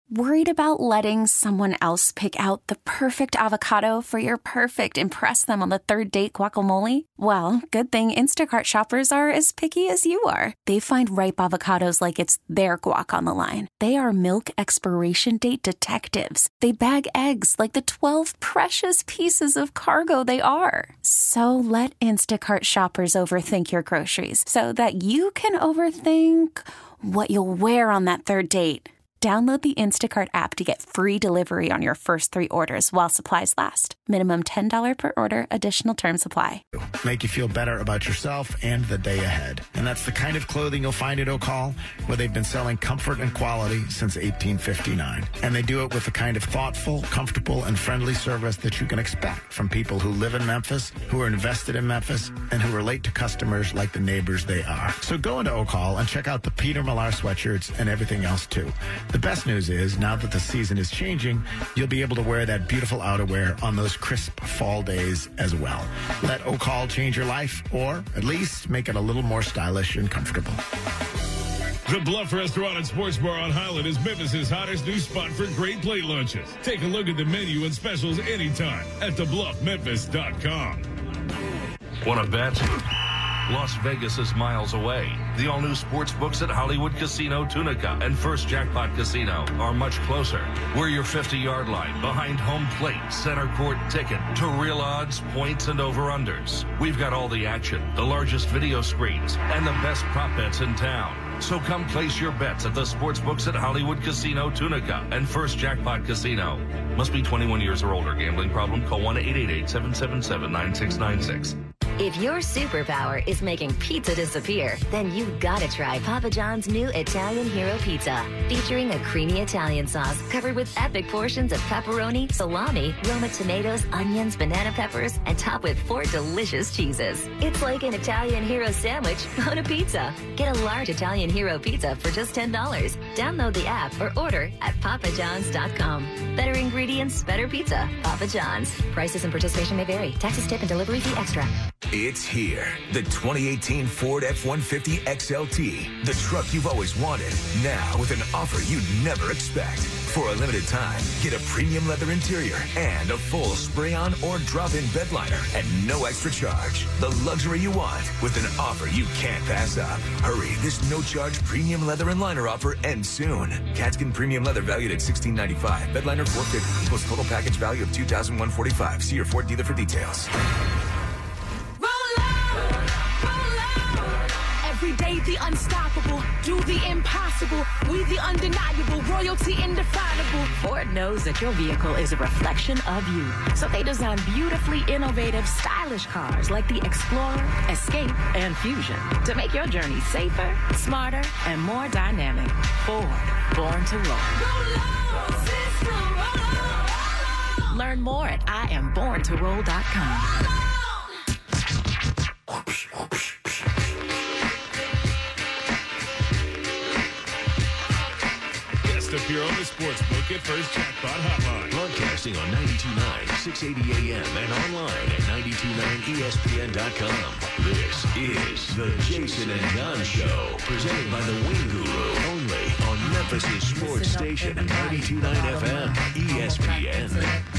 Worried about letting someone else pick out the perfect avocado for your perfect impress them on the third date guacamole? Well, good thing Instacart shoppers are as picky as you are. They find ripe avocados like it's their guac on the line. They are milk expiration date detectives. They bag eggs like the 12 precious pieces of cargo they are. So let Instacart shoppers overthink your groceries so that you can overthink what you'll wear on that third date. Download the Instacart app to get free delivery on your first 3 orders while supplies last. Minimum $10 per order. Additional terms apply. Make you feel better about yourself and the day ahead. And that's the kind of clothing you'll find at O'Call, where they've been selling comfort and quality since 1859. And they do it with the kind of thoughtful, comfortable, and friendly service that you can expect from people who live in Memphis, who are invested in Memphis, and who relate to customers like the neighbors they are. So go into O'Call and check out the Peter Millar sweatshirts and everything else, too. The best news is, now that the season is changing, you'll be able to wear that beautiful outerwear on those crisp fall days as well. Let O'Call change your life, or at least make it a little more stylish and comfortable. The Bluff Restaurant and Sports Bar on Highland is Memphis' hottest new spot for great plate lunches. Take a look at the menu and specials anytime at thebluffmemphis.com. Want to bet? Las Vegas is miles away. The all-new sports books at Hollywood Casino Tunica and First Jackpot Casino are much closer. We're your 50-yard line, behind home plate, center court ticket, to real odds, points, and over-unders. We've got all the action, the largest video screens, and the best prop bets in town. So come place your bets at the sports books at Hollywood Casino Tunica and First Jackpot Casino. Must be 21 years or older. Gambling problem? Call 1-888-777-9696. If your superpower is making pizza disappear, then you've got to try Papa John's new Italian Hero Pizza. Featuring a creamy Italian sauce covered with epic portions of pepperoni, salami, Roma tomatoes, onions, banana peppers, and topped with 4 delicious cheeses. It's like an Italian Hero sandwich on a pizza. Get a large Italian Hero Pizza for just $10. Download the app or order at papajohns.com. Better ingredients, better pizza. Papa John's. Prices and participation may vary. Taxes, tip, and delivery fee extra. It's here. The 2018 Ford F-150 XLT. The truck you've always wanted. Now with an offer you'd never expect. For a limited time, get a premium leather interior and a full spray-on or drop-in bed liner at no extra charge. The luxury you want with an offer you can't pass up. Hurry, this no-charge premium leather and liner offer ends soon. Catskin premium leather valued at $1,695. Bed liner $450 equals total package value of $2,145. See your Ford dealer for details. Every day the unstoppable, do the impossible, we the undeniable, royalty indefinable. Ford knows that your vehicle is a reflection of you. So they design beautifully innovative, stylish cars like the Explorer, Escape, and Fusion to make your journey safer, smarter, and more dynamic. Ford, born to roll. Learn more at IamBornToRoll.com. Appear on the Sportsbook at First Jackpot Hotline. Broadcasting on 92.9, 680 AM and online at 929ESPN.com. This is the Jason and Don Show, presented by the Wing Guru, only on Memphis' sports station, 92.9 FM, ESPN.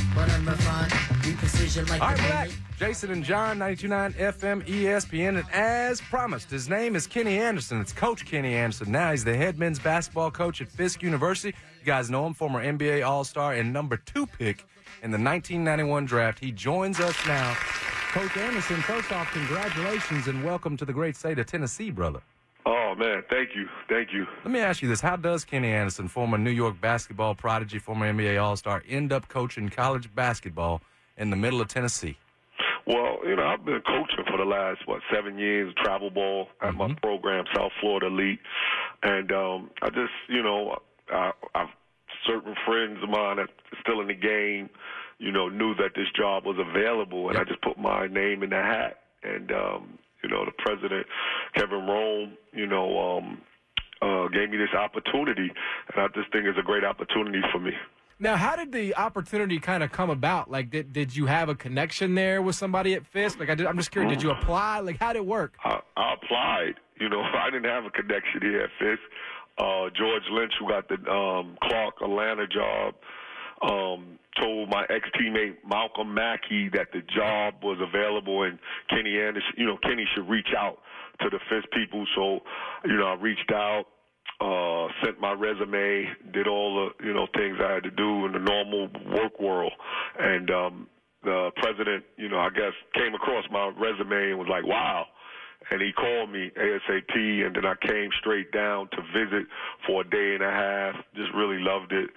All right, back. Jason and John, 92.9 FM, ESPN, and as promised, his name is Kenny Anderson. It's Coach Kenny Anderson. Now he's the head men's basketball coach at Fisk University. You guys know him, former NBA All-Star and number 2 pick in the 1991 draft. He joins us now. Coach Anderson, first off, congratulations and welcome to the great state of Tennessee, brother. Oh, man, thank you. Thank you. Let me ask you this. How does Kenny Anderson, former New York basketball prodigy, former NBA All-Star, end up coaching college basketball in the middle of Tennessee? Well, you know, I've been coaching for the last, 7 years, travel ball at my program, South Florida Elite. And I just, you know, I've certain friends of mine that are still in the game, you know, knew that this job was available, and I just put my name in the hat. And, you know, the president, Kevin Rome, you know, gave me this opportunity, and I just think it's a great opportunity for me. Now, how did the opportunity kind of come about? Like, did you have a connection there with somebody at Fisk? Like, I'm just curious, did you apply? Like, how did it work? I applied. You know, I didn't have a connection here at Fisk. George Lynch, who got the Clark Atlanta job, told my ex-teammate Malcolm Mackey that the job was available and Kenny Anderson, Kenny should reach out to the Fisk people. So, I reached out, sent my resume, did all the, things I had to do in the normal work world. And the president, I guess, came across my resume and was like, wow. And he called me ASAP, and then I came straight down to visit for a day and a half. Just really loved it.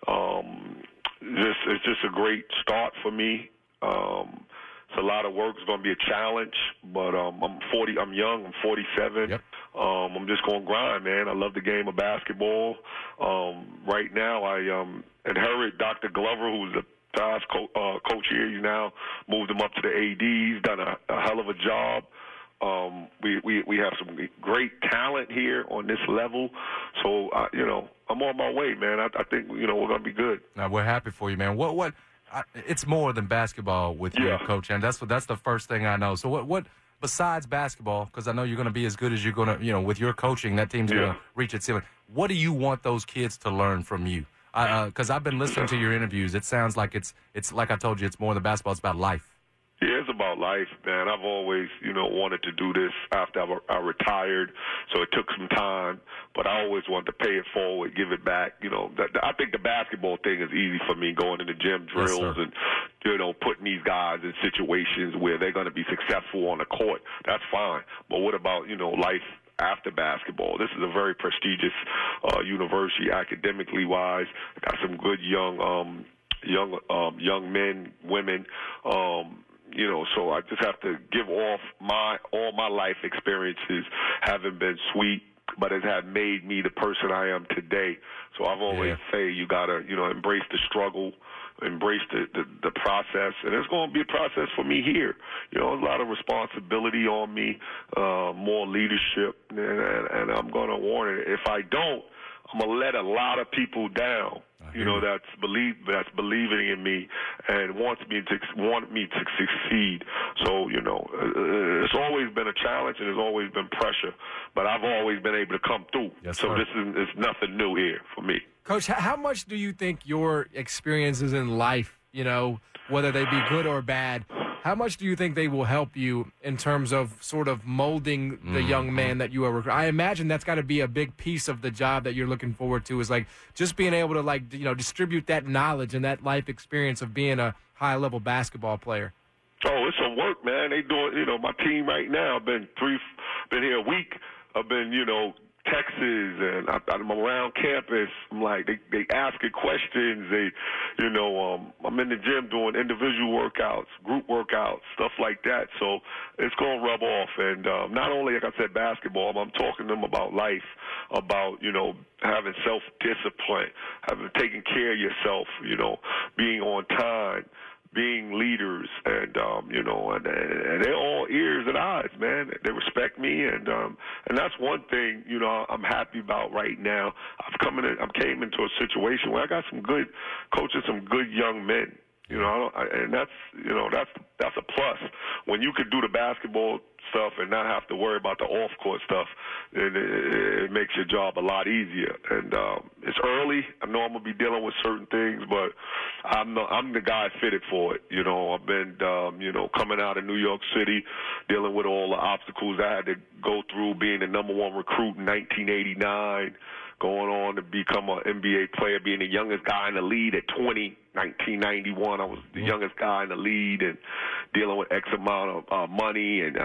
It's just a great start for me. It's a lot of work. It's going to be a challenge, but I'm young. I'm 47. Yep. I'm just going to grind, man. I love the game of basketball. Right now, I inherit Dr. Glover, who's the past coach here. He's now moved him up to the AD. He's done a hell of a job. We have some great talent here on this level. So, I'm on my way, man. I think, we're going to be good. Now, we're happy for you, man. It's more than basketball with you, Coach, and that's the first thing I know. So what besides basketball, because I know you're going to be as good as you're going to, with your coaching, that team's going to reach its ceiling. What do you want those kids to learn from you? Because I've been listening to your interviews. It sounds like it's like I told you, it's more than basketball. It's about life. Yeah, it's about life, man. I've always, wanted to do this after I retired, so it took some time, but I always wanted to pay it forward, give it back. I think the basketball thing is easy for me, going in the gym drills and, putting these guys in situations where they're going to be successful on the court. That's fine. But what about, life after basketball? This is a very prestigious university academically wise. Got some good young men, women. So I just have to give off all my life experiences haven't been sweet, but it have made me the person I am today. So I've always say you gotta, embrace the struggle, embrace the process, and it's going to be a process for me here. There's a lot of responsibility on me, more leadership, and I'm going to warn it. If I don't, I'm going to let a lot of people down. That's believing in me and want me to succeed. So, it's always been a challenge and there's always been pressure, but I've always been able to come through. Yes, so sir. This is nothing new here for me. Coach, how much do you think your experiences in life, whether they be good or bad, how much do you think they will help you in terms of sort of molding the young man that you are recruiting? I imagine that's got to be a big piece of the job that you're looking forward to, is like just being able to distribute that knowledge and that life experience of being a high-level basketball player. Oh, it's some work, man. They doing, my team right now, been here a week. I've been, Texas, and I'm around campus. I'm like, they asking questions. I'm in the gym doing individual workouts, group workouts, stuff like that. So it's going to rub off. And not only, like I said, basketball, I'm talking to them about life, about, having self-discipline, taking care of yourself, being on time, being leaders, and and they're all ears and eyes, man. They respect me, and that's one thing I'm happy about right now. I came into a situation where I got some good coaches, some good young men. And that's a plus. When you could do the basketball stuff and not have to worry about the off-court stuff, then it makes your job a lot easier. And it's early. I know I'm gonna be dealing with certain things, but I'm the guy fitted for it. I've been coming out of New York City, dealing with all the obstacles I had to go through, being the number one recruit in 1989. Going on to become an NBA player, being the youngest guy in the league at 20, 1991. I was the youngest guy in the league, and dealing with X amount of money, and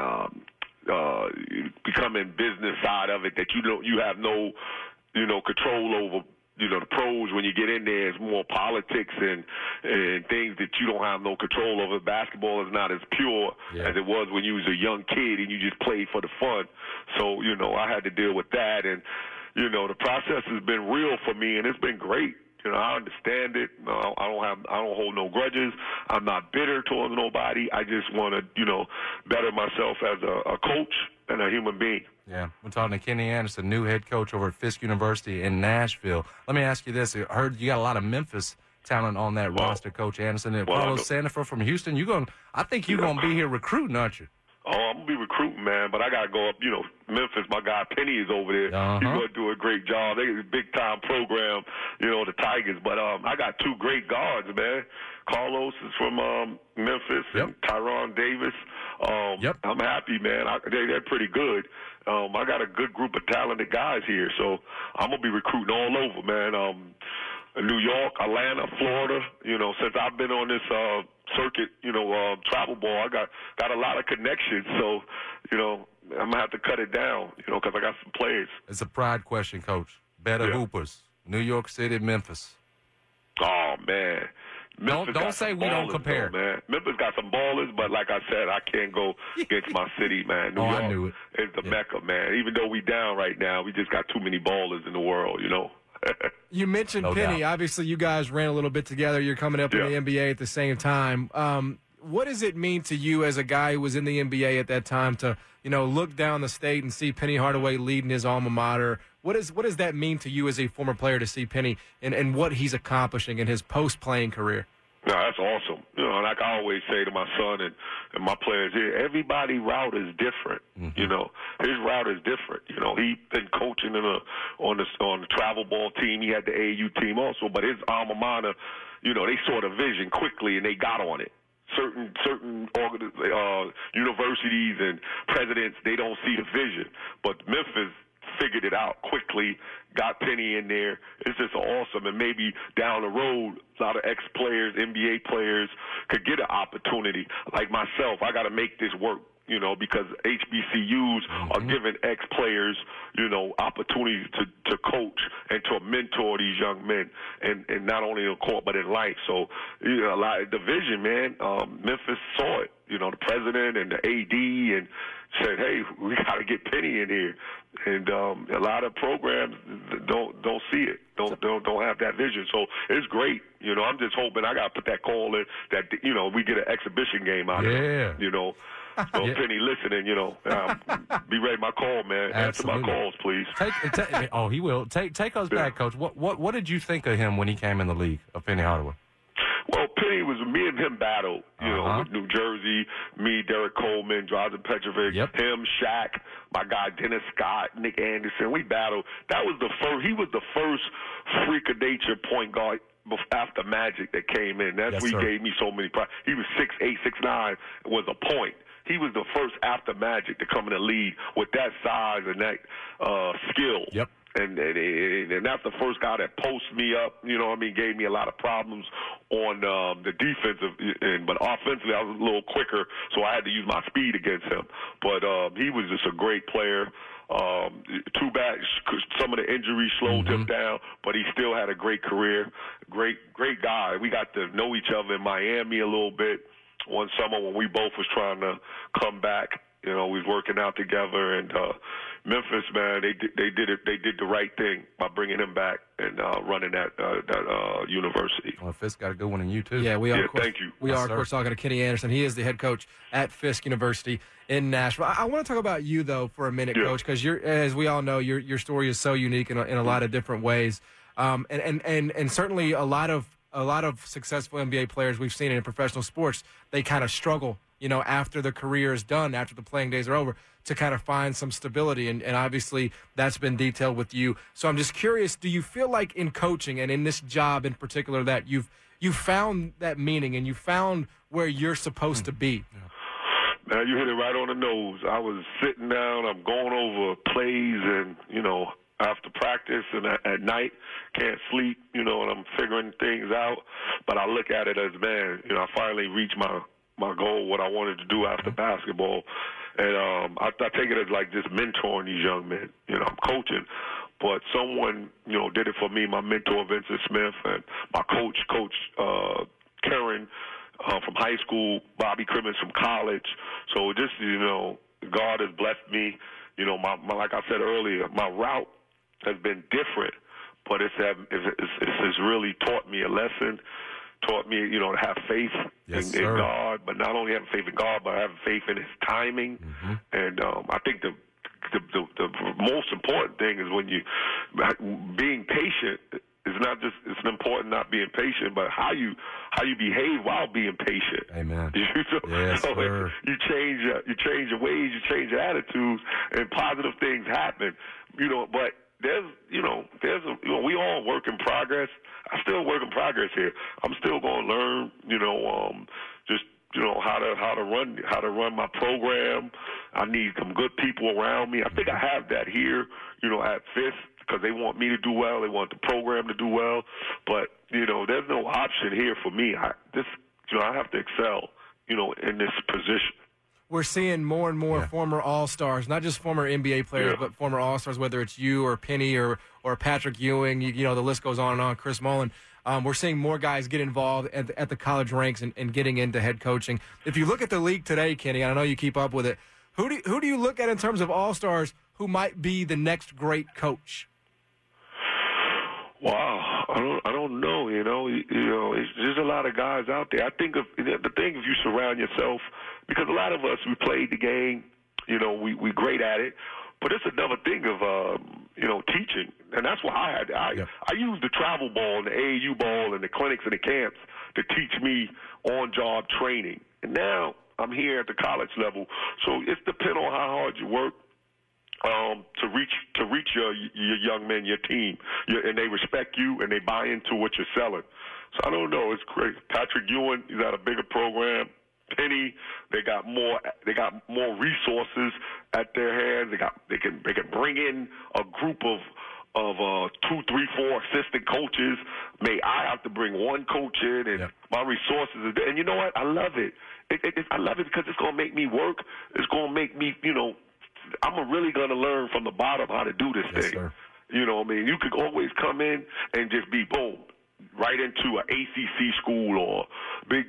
becoming business side of it that you have no control over. The pros, when you get in there, is more politics and things that you don't have no control over. Basketball is not as pure as it was when you was a young kid and you just played for the fun. So, I had to deal with that, and the process has been real for me, and it's been great. I understand it. I don't hold no grudges. I'm not bitter towards nobody. I just want to, better myself as a coach and a human being. Yeah, we're talking to Kenny Anderson, new head coach over at Fisk University in Nashville. Let me ask you this. I heard you got a lot of Memphis talent on that roster, Coach Anderson. And Carlos Sandifer from Houston, I think you're going to be here recruiting, aren't you? Oh, I'm going to be recruiting, man, but I got to go up. Memphis, my guy Penny is over there. He's going to do a great job. They a big-time program, the Tigers. But I got two great guards, man. Carlos is from Memphis and Tyron Davis. I'm happy, man. They're pretty good. I got a good group of talented guys here, so I'm going to be recruiting all over, man. New York, Atlanta, Florida, since I've been on this circuit, travel ball, I got a lot of connections. So, I'm going to have to cut it down, because I got some players. It's a pride question, Coach. Better hoopers, New York City, Memphis. Oh, man. Don't say we don't compare. Though, man. Memphis got some ballers, but like I said, I can't go against my city, man. New York I knew it. is the Mecca, man. Even though we down right now, we just got too many ballers in the world, You mentioned Penny. doubt. Obviously, you guys ran a little bit together. You're coming up in the NBA at the same time. What does it mean to you as a guy who was in the NBA at that time to, look down the state and see Penny Hardaway leading his alma mater? What does that mean to you as a former player to see Penny and what he's accomplishing in his post-playing career? No, that's awesome. Like I always say to my son and my players here, everybody's route is different. His route is different. He been coaching on the travel ball team. He had the AAU team also, but his alma mater, they saw the vision quickly and they got on it. Certain universities and presidents, they don't see the vision, but Memphis figured it out quickly, got Penny in there. It's just awesome. And maybe down the road, a lot of ex-players, NBA players could get an opportunity. Like myself, I got to make this work, because HBCUs are giving ex-players, opportunities to coach and to mentor these young men, and not only on court but in life. So, a lot of the vision, man. Memphis saw it. The president and the AD and said, "Hey, we got to get Penny in here." And a lot of programs don't see it, don't have that vision. So it's great. I'm just hoping I got to put that call in that we get an exhibition game out of it. So Penny listening, be ready my call, man. Absolutely. Answer my calls, please. He will. Take us back, Coach. What did you think of him when he came in the league, of Penny Hardaway? Well, Penny was me and him battled, with New Jersey, me, Derek Coleman, Drazen Petrovic, him, Shaq, my guy Dennis Scott, Nick Anderson. We battled. That was he was the first freak of nature point guard after Magic that came in. That's he gave me so many problems. He was 6'8", 6'9", was a point. He was the first after Magic to come in the league with that size and that skill. Yep. And that's the first guy that posted me up, gave me a lot of problems on the defensive end. But offensively, I was a little quicker, so I had to use my speed against him. But he was just a great player. Too bad some of the injuries slowed him down, but he still had a great career. Great guy. We got to know each other in Miami a little bit one summer when we both was trying to come back. We was working out together, and Memphis, man, they did the right thing by bringing him back and running that university. Well, Fisk got a good one in you too. Yeah, we are. Yeah, of course, thank you. We are, of course, talking to Kenny Anderson. He is the head coach at Fisk University in Nashville. I want to talk about you though for a minute, Coach, because as we all know, your story is so unique in a lot of different ways, and certainly a lot of successful NBA players we've seen in professional sports, they kind of struggle, after the career is done, after the playing days are over, to kind of find some stability. And obviously that's been detailed with you. So I'm just curious, do you feel like in coaching and in this job in particular that you've found that meaning and you found where you're supposed to be? Man, you hit it right on the nose. I was sitting down, I'm going over plays and, after practice and at night, can't sleep, and I'm figuring things out. But I look at it as, man, I finally reached my goal, what I wanted to do after basketball. And I take it as like just mentoring these young men. I'm coaching, but someone, did it for me, my mentor, Vincent Smith, and my coach, Karen from high school, Bobby Crimmins from college. So just, God has blessed me. Like I said earlier, my route has been different, but it's really taught me a lesson, taught me, to have faith in God, but not only having faith in God, but having faith in His timing. And I think the most important thing is when being patient is it's important not being patient, but how you behave while being patient. Amen. Yes, so you change your ways, you change your attitudes, and positive things happen. But we all work in progress. I'm still work in progress here. I'm still going to learn, how to run my program. I need some good people around me. I think I have that here, at Fisk, because they want me to do well. They want the program to do well. But, there's no option here for me. I have to excel, in this position. We're seeing more and more former All-Stars, not just former NBA players, but former All-Stars, whether it's you or Penny or Patrick Ewing, the list goes on and on, Chris Mullin. We're seeing more guys get involved at the college ranks and getting into head coaching. If you look at the league today, Kenny, I know you keep up with it, who do you look at in terms of All-Stars who might be the next great coach? Wow, I don't know. There's a lot of guys out there. I think if you surround yourself, because a lot of us, we played the game, we're great at it, but it's another thing of teaching, and that's why I used the travel ball and the AAU ball and the clinics and the camps to teach me on-job training, and now I'm here at the college level, so it's depend on how hard you work. To reach your young men, your team, and they respect you and they buy into what you're selling. So I don't know. It's great. Patrick Ewing, he's at a bigger program. Penny, they got more resources at their hands. They can bring in a group of 2, 3, 4 assistant coaches. May I have to bring one coach in, and my resources are there. And you know what? I love it. I love it because it's going to make me work. It's going to make me, I'm really going to learn from the bottom how to do this thing. Sir. You could always come in and just be, boom, right into an ACC school or big,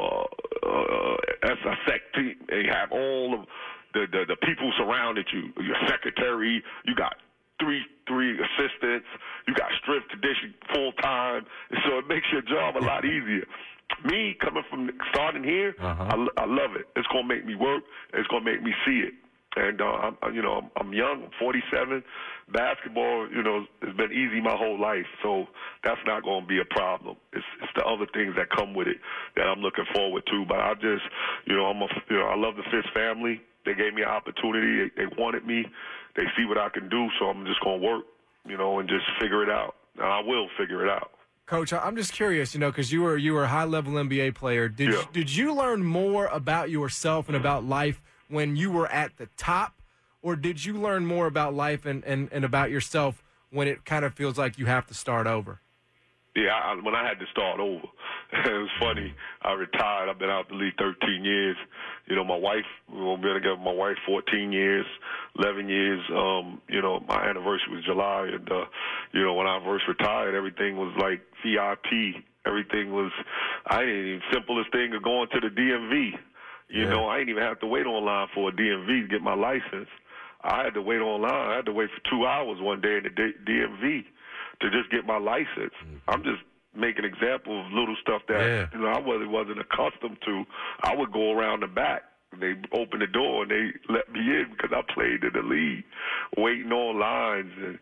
SSEC team, and you have all of the people surrounded you, your secretary, you got three assistants, you got strength conditioning full-time, so it makes your job a lot easier. Me, coming from starting here, I love it. It's going to make me work. It's going to make me see it. And, I'm young, I'm 47. Basketball, has been easy my whole life, so that's not going to be a problem. It's the other things that come with it that I'm looking forward to. But I just, I love the Fisk family. They gave me an opportunity. They wanted me. They see what I can do, so I'm just going to work, and just figure it out. And I will figure it out. Coach, I'm just curious, because you were a high-level NBA player. Did you learn more about yourself and about life when you were at the top, or did you learn more about life and about yourself when it kind of feels like you have to start over? Yeah, when I had to start over. It was funny. I retired. I've been out the league 13 years. My wife, we've been together with my wife 14 years, 11 years. My anniversary was July, and, when I first retired, everything was like VIP. Everything was, simplest thing of going to the DMV. I didn't even have to wait online for a DMV to get my license. I had to wait online. I had to wait for 2 hours one day in the DMV to just get my license. I'm just making an example of little stuff that I really wasn't accustomed to. I would go around the back. They opened the door and they let me in because I played in the league, waiting on lines and,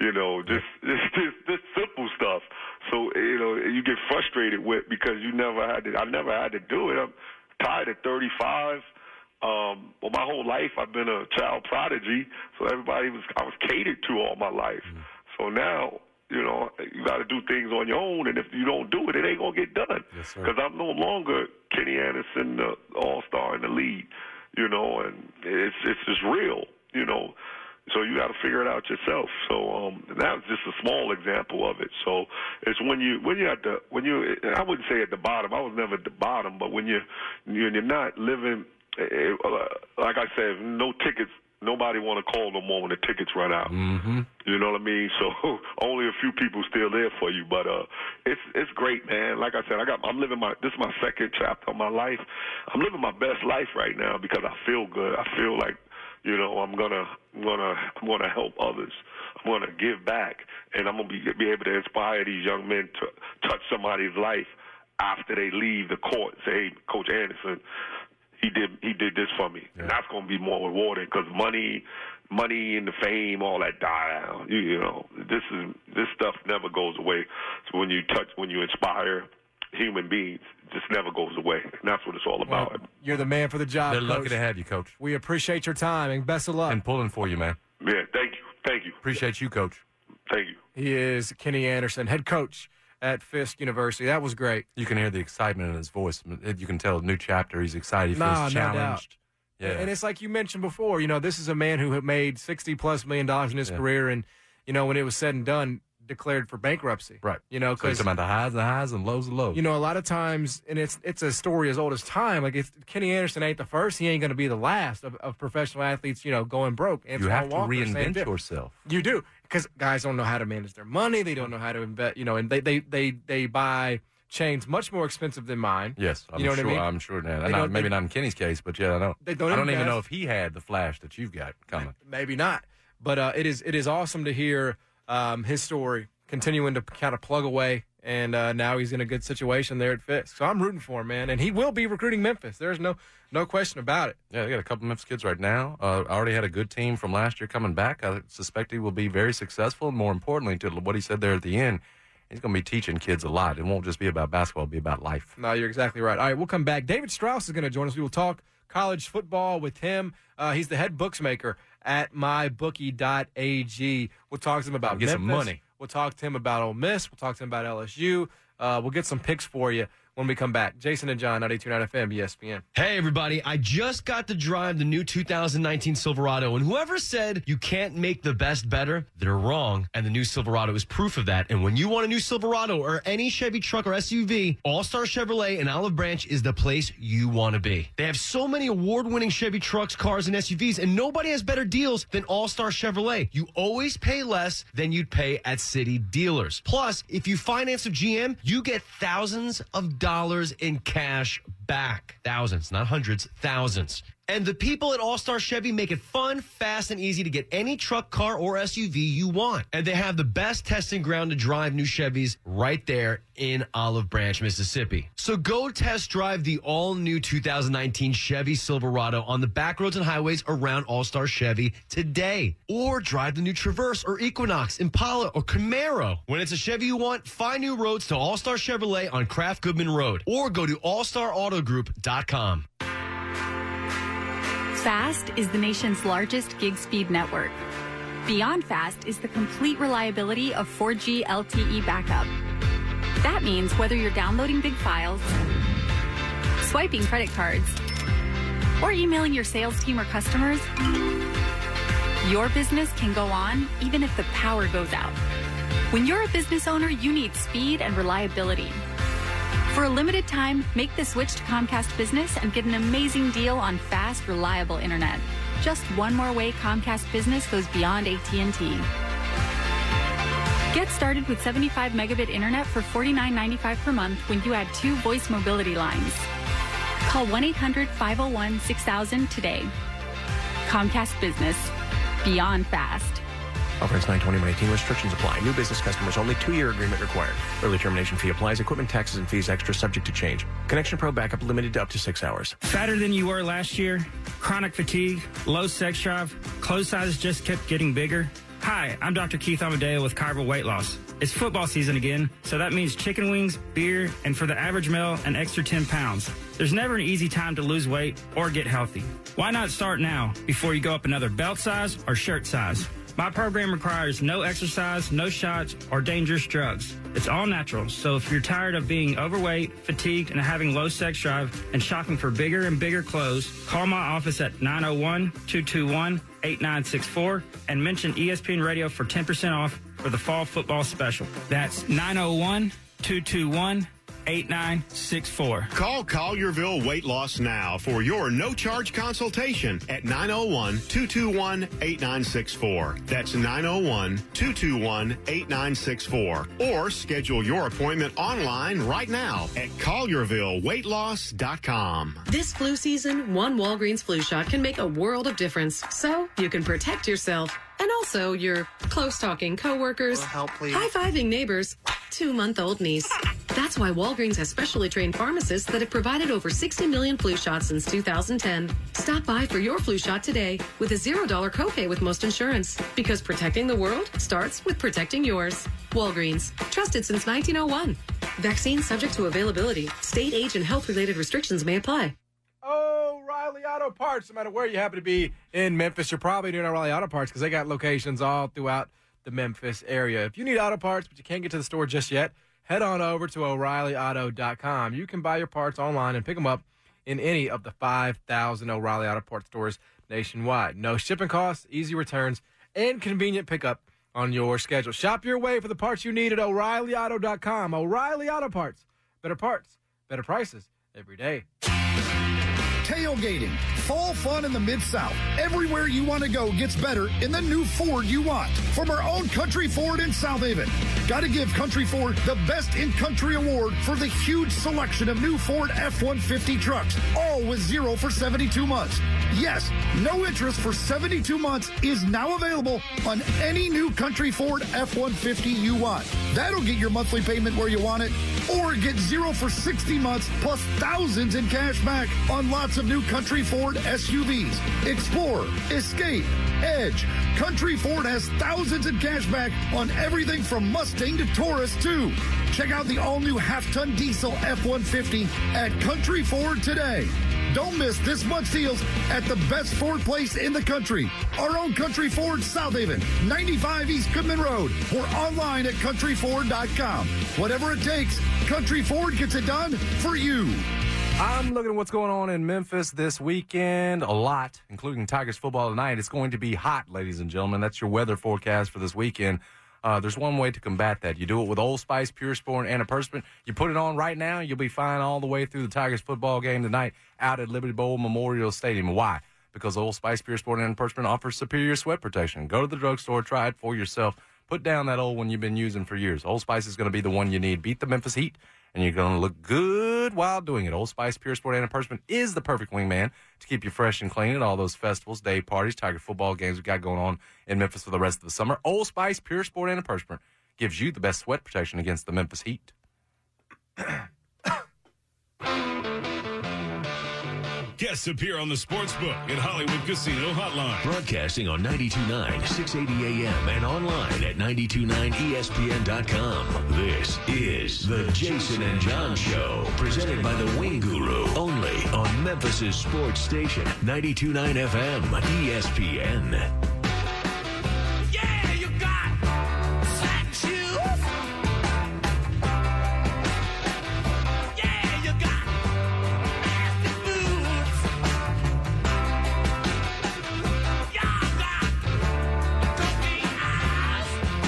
just simple stuff. So, you get frustrated with because I never had to do it. I'm tired at 35. My whole life I've been a child prodigy, so I was catered to all my life. So now, you got to do things on your own, and if you don't do it, it ain't going to get done. Because I'm no longer Kenny Anderson, the all-star in the league, and it's just real, So you got to figure it out yourself. So that was just a small example of it. So it's when you're I wouldn't say at the bottom. I was never at the bottom, but when you're not living, like I said, no tickets. Nobody want to call no more when the tickets run out. You know what I mean? So only a few people still there for you. But it's great, man. Like I said, this is my second chapter of my life. I'm living my best life right now because I feel good. I feel like I'm gonna help others. I'm gonna give back, and I'm gonna be able to inspire these young men to touch somebody's life after they leave the court. Say, hey, Coach Anderson, he did this for me, and that's gonna be more rewarding because money money and the fame, all that die out. You know, this stuff never goes away. So when you inspire human beings, it just never goes away. And that's what it's all about. Well, you're the man for the job, They're Coach. lucky to have you, Coach. We appreciate your time, and best of luck. And pulling for you, man. Yeah, thank you. Thank you. Appreciate you, Coach. Thank you. He is Kenny Anderson, head coach at Fisk University. That was great. You can hear the excitement in his voice. You can tell a new chapter. He's excited. He feels challenged. No doubt. Yeah. And it's like you mentioned before, you know, this is a man who had made $60+ million in his career, and, you know, when it was said and done, declared for bankruptcy. Right. You know, so he's because talking about the highs and lows of lows. you know, a lot of times, and it's a story as old as time. Like, if Kenny Anderson ain't the first, he ain't going to be the last of professional athletes, you know, going broke. You have to reinvent yourself. You do, because guys don't know how to manage their money. They don't know how to invest, you know, and they buy chains much more expensive than mine. Yes, you know what I mean? I'm sure. Maybe not in Kenny's case, but yeah, I know. They I don't even invest. know if he had the flash that you've got coming. Maybe not, but it is awesome to hear his story continuing to kind of plug away, and now he's in a good situation there at Fisk. So I'm rooting for him, man, and he will be recruiting Memphis. There's no question about it. Yeah, they got a couple Memphis kids right now. Already had a good team from last year coming back. I suspect he will be very successful. And more importantly, to what he said there at the end, he's going to be teaching kids a lot. It won't just be about basketball. It'll be about life. No, you're exactly right. All right, we'll come back. David Strauss is going to join us. We will talk college football with him. He's the head bookmaker at mybookie.ag. We'll talk to him about get Memphis. some money. We'll talk to him about Ole Miss. We'll talk to him about LSU. We'll get some picks for you when we come back. Jason and John, 92.9 FM, ESPN. Hey, everybody. I just got to drive the new 2019 Silverado, and whoever said you can't make the best better, they're wrong, and the new Silverado is proof of that. And when you want a new Silverado or any Chevy truck or SUV, All-Star Chevrolet in Olive Branch is the place you want to be. They have so many award-winning Chevy trucks, cars, and SUVs, and nobody has better deals than All-Star Chevrolet. You always pay less than you'd pay at city dealers. Plus, if you finance a GM, you get thousands of dollars in cash back. Thousands, not hundreds, thousands. And the people at All-Star Chevy make it fun, fast, and easy to get any truck, car, or SUV you want. And they have the best testing ground to drive new Chevys right there in Olive Branch, Mississippi. So go test drive the all-new 2019 Chevy Silverado on the back roads and highways around All-Star Chevy today. Or drive the new Traverse or Equinox, Impala, or Camaro. When it's a Chevy you want, find new roads to All-Star Chevrolet on Kraft Goodman Road. Or go to allstarautogroup.com. FAST is the nation's largest gig speed network. Beyond FAST is the complete reliability of 4G LTE backup. That means whether you're downloading big files, swiping credit cards, or emailing your sales team or customers, your business can go on even if the power goes out. When you're a business owner, you need speed and reliability. For a limited time, make the switch to Comcast Business and get an amazing deal on fast, reliable internet. Just one more way Comcast Business goes beyond AT&T. Get started with 75 megabit internet for $49.95 per month when you add 2 voice mobility lines. Call 1-800-501-6000 today. Comcast Business. Beyond fast. Offers 9/20/18. Restrictions apply. New business customers only. 2-year agreement required. Early termination fee applies. Equipment taxes and fees extra subject to change. Connection Pro backup limited to up to 6 hours. Fatter than you were last year? Chronic fatigue? Low sex drive? Clothes sizes just kept getting bigger? Hi, I'm Dr. Keith Amadeo with Kyrville Weight Loss. It's football season again, so that means chicken wings, beer, and for the average male, an extra 10 pounds. There's never an easy time to lose weight or get healthy. Why not start now before you go up another belt size or shirt size? My program requires no exercise, no shots, or dangerous drugs. It's all natural, so if you're tired of being overweight, fatigued, and having low sex drive and shopping for bigger and bigger clothes, call my office at 901-221-8964 and mention ESPN Radio for 10% off for the fall football special. That's 901-221-8964. 8964. Call Collierville Weight Loss now for your no-charge consultation at 901-221-8964. That's 901-221-8964. Or schedule your appointment online right now at ColliervilleWeightLoss.com. This flu season, one Walgreens flu shot can make a world of difference, so you can protect yourself and also your close-talking coworkers, help, please. high-fiving neighbors, 2-month-old niece. That's That's why Walgreens has specially trained pharmacists that have provided over 60 million flu shots since 2010. Stop by for your flu shot today with a $0 copay with most insurance. Because protecting the world starts with protecting yours. Walgreens, trusted since 1901. Vaccine subject to availability. State, age, and health-related restrictions may apply. O'Reilly Auto Parts. No matter where you happen to be in Memphis, you're probably doing O'Reilly Auto Parts because they got locations all throughout the Memphis area. If you need auto parts but you can't get to the store just yet, head on over to O'ReillyAuto.com. You can buy your parts online and pick them up in any of the 5,000 O'Reilly Auto Parts stores nationwide. No shipping costs, easy returns, and convenient pickup on your schedule. Shop your way for the parts you need at O'ReillyAuto.com. O'Reilly Auto Parts. Better prices every day. Tailgating, fall fun in the Mid-South. Everywhere you want to go gets better in the new Ford you want. From our own Country Ford in South Haven. Got to give Country Ford the Best in Country award for the huge selection of new Ford F-150 trucks, all with 0 for 72 months. Yes, no interest for 72 months is now available on any new Country Ford F-150 you want. That'll get your monthly payment where you want it, or get 0 for 60 months plus thousands in cash back on lots of new Country Ford SUVs. Explorer, Escape, Edge. Country Ford has thousands in cash back on everything from Mustang to Taurus, too. Check out the all-new half-ton diesel F-150 at Country Ford today. Don't miss this month's deals at the best Ford place in the country. Our own Country Ford South Haven, 95 East Goodman Road, or online at countryford.com. Whatever it takes, Country Ford gets it done for you. I'm looking at what's going on in Memphis this weekend. A lot, including Tigers football tonight. It's going to be hot, ladies and gentlemen. That's your weather forecast for this weekend. There's one way to combat that. You do it with Old Spice, Pure Sport, and antiperspirant. You put it on right now, you'll be fine all the way through the Tigers football game tonight out at Liberty Bowl Memorial Stadium. Why? Because Old Spice, Pure Sport, and antiperspirant offers superior sweat protection. Go to the drugstore, try it for yourself. Put down that old one you've been using for years. Old Spice is going to be the one you need. Beat the Memphis Heat, and you're going to look good while doing it. Old Spice Pure Sport Antiperspirant is the perfect wingman to keep you fresh and clean at all those festivals, day parties, Tiger football games we got going on in Memphis for the rest of the summer. Old Spice Pure Sport Antiperspirant gives you the best sweat protection against the Memphis Heat. Guests appear on the Sportsbook at Hollywood Casino Hotline. Broadcasting on 92.9, 680 AM and online at 92.9ESPN.com. This is the Jason and John Show, presented by the Wing Guru, only on Memphis' sports station, 92.9 FM, ESPN. Yeah, you got sack shoes. Yeah, you got nasty boots. Y'all got dopey eyes.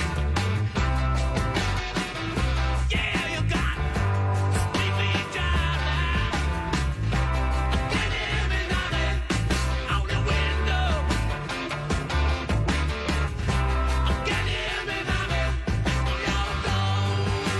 Yeah, you got sleepy job. Can you hear me knocking on the window? Can you hear me knocking on your door?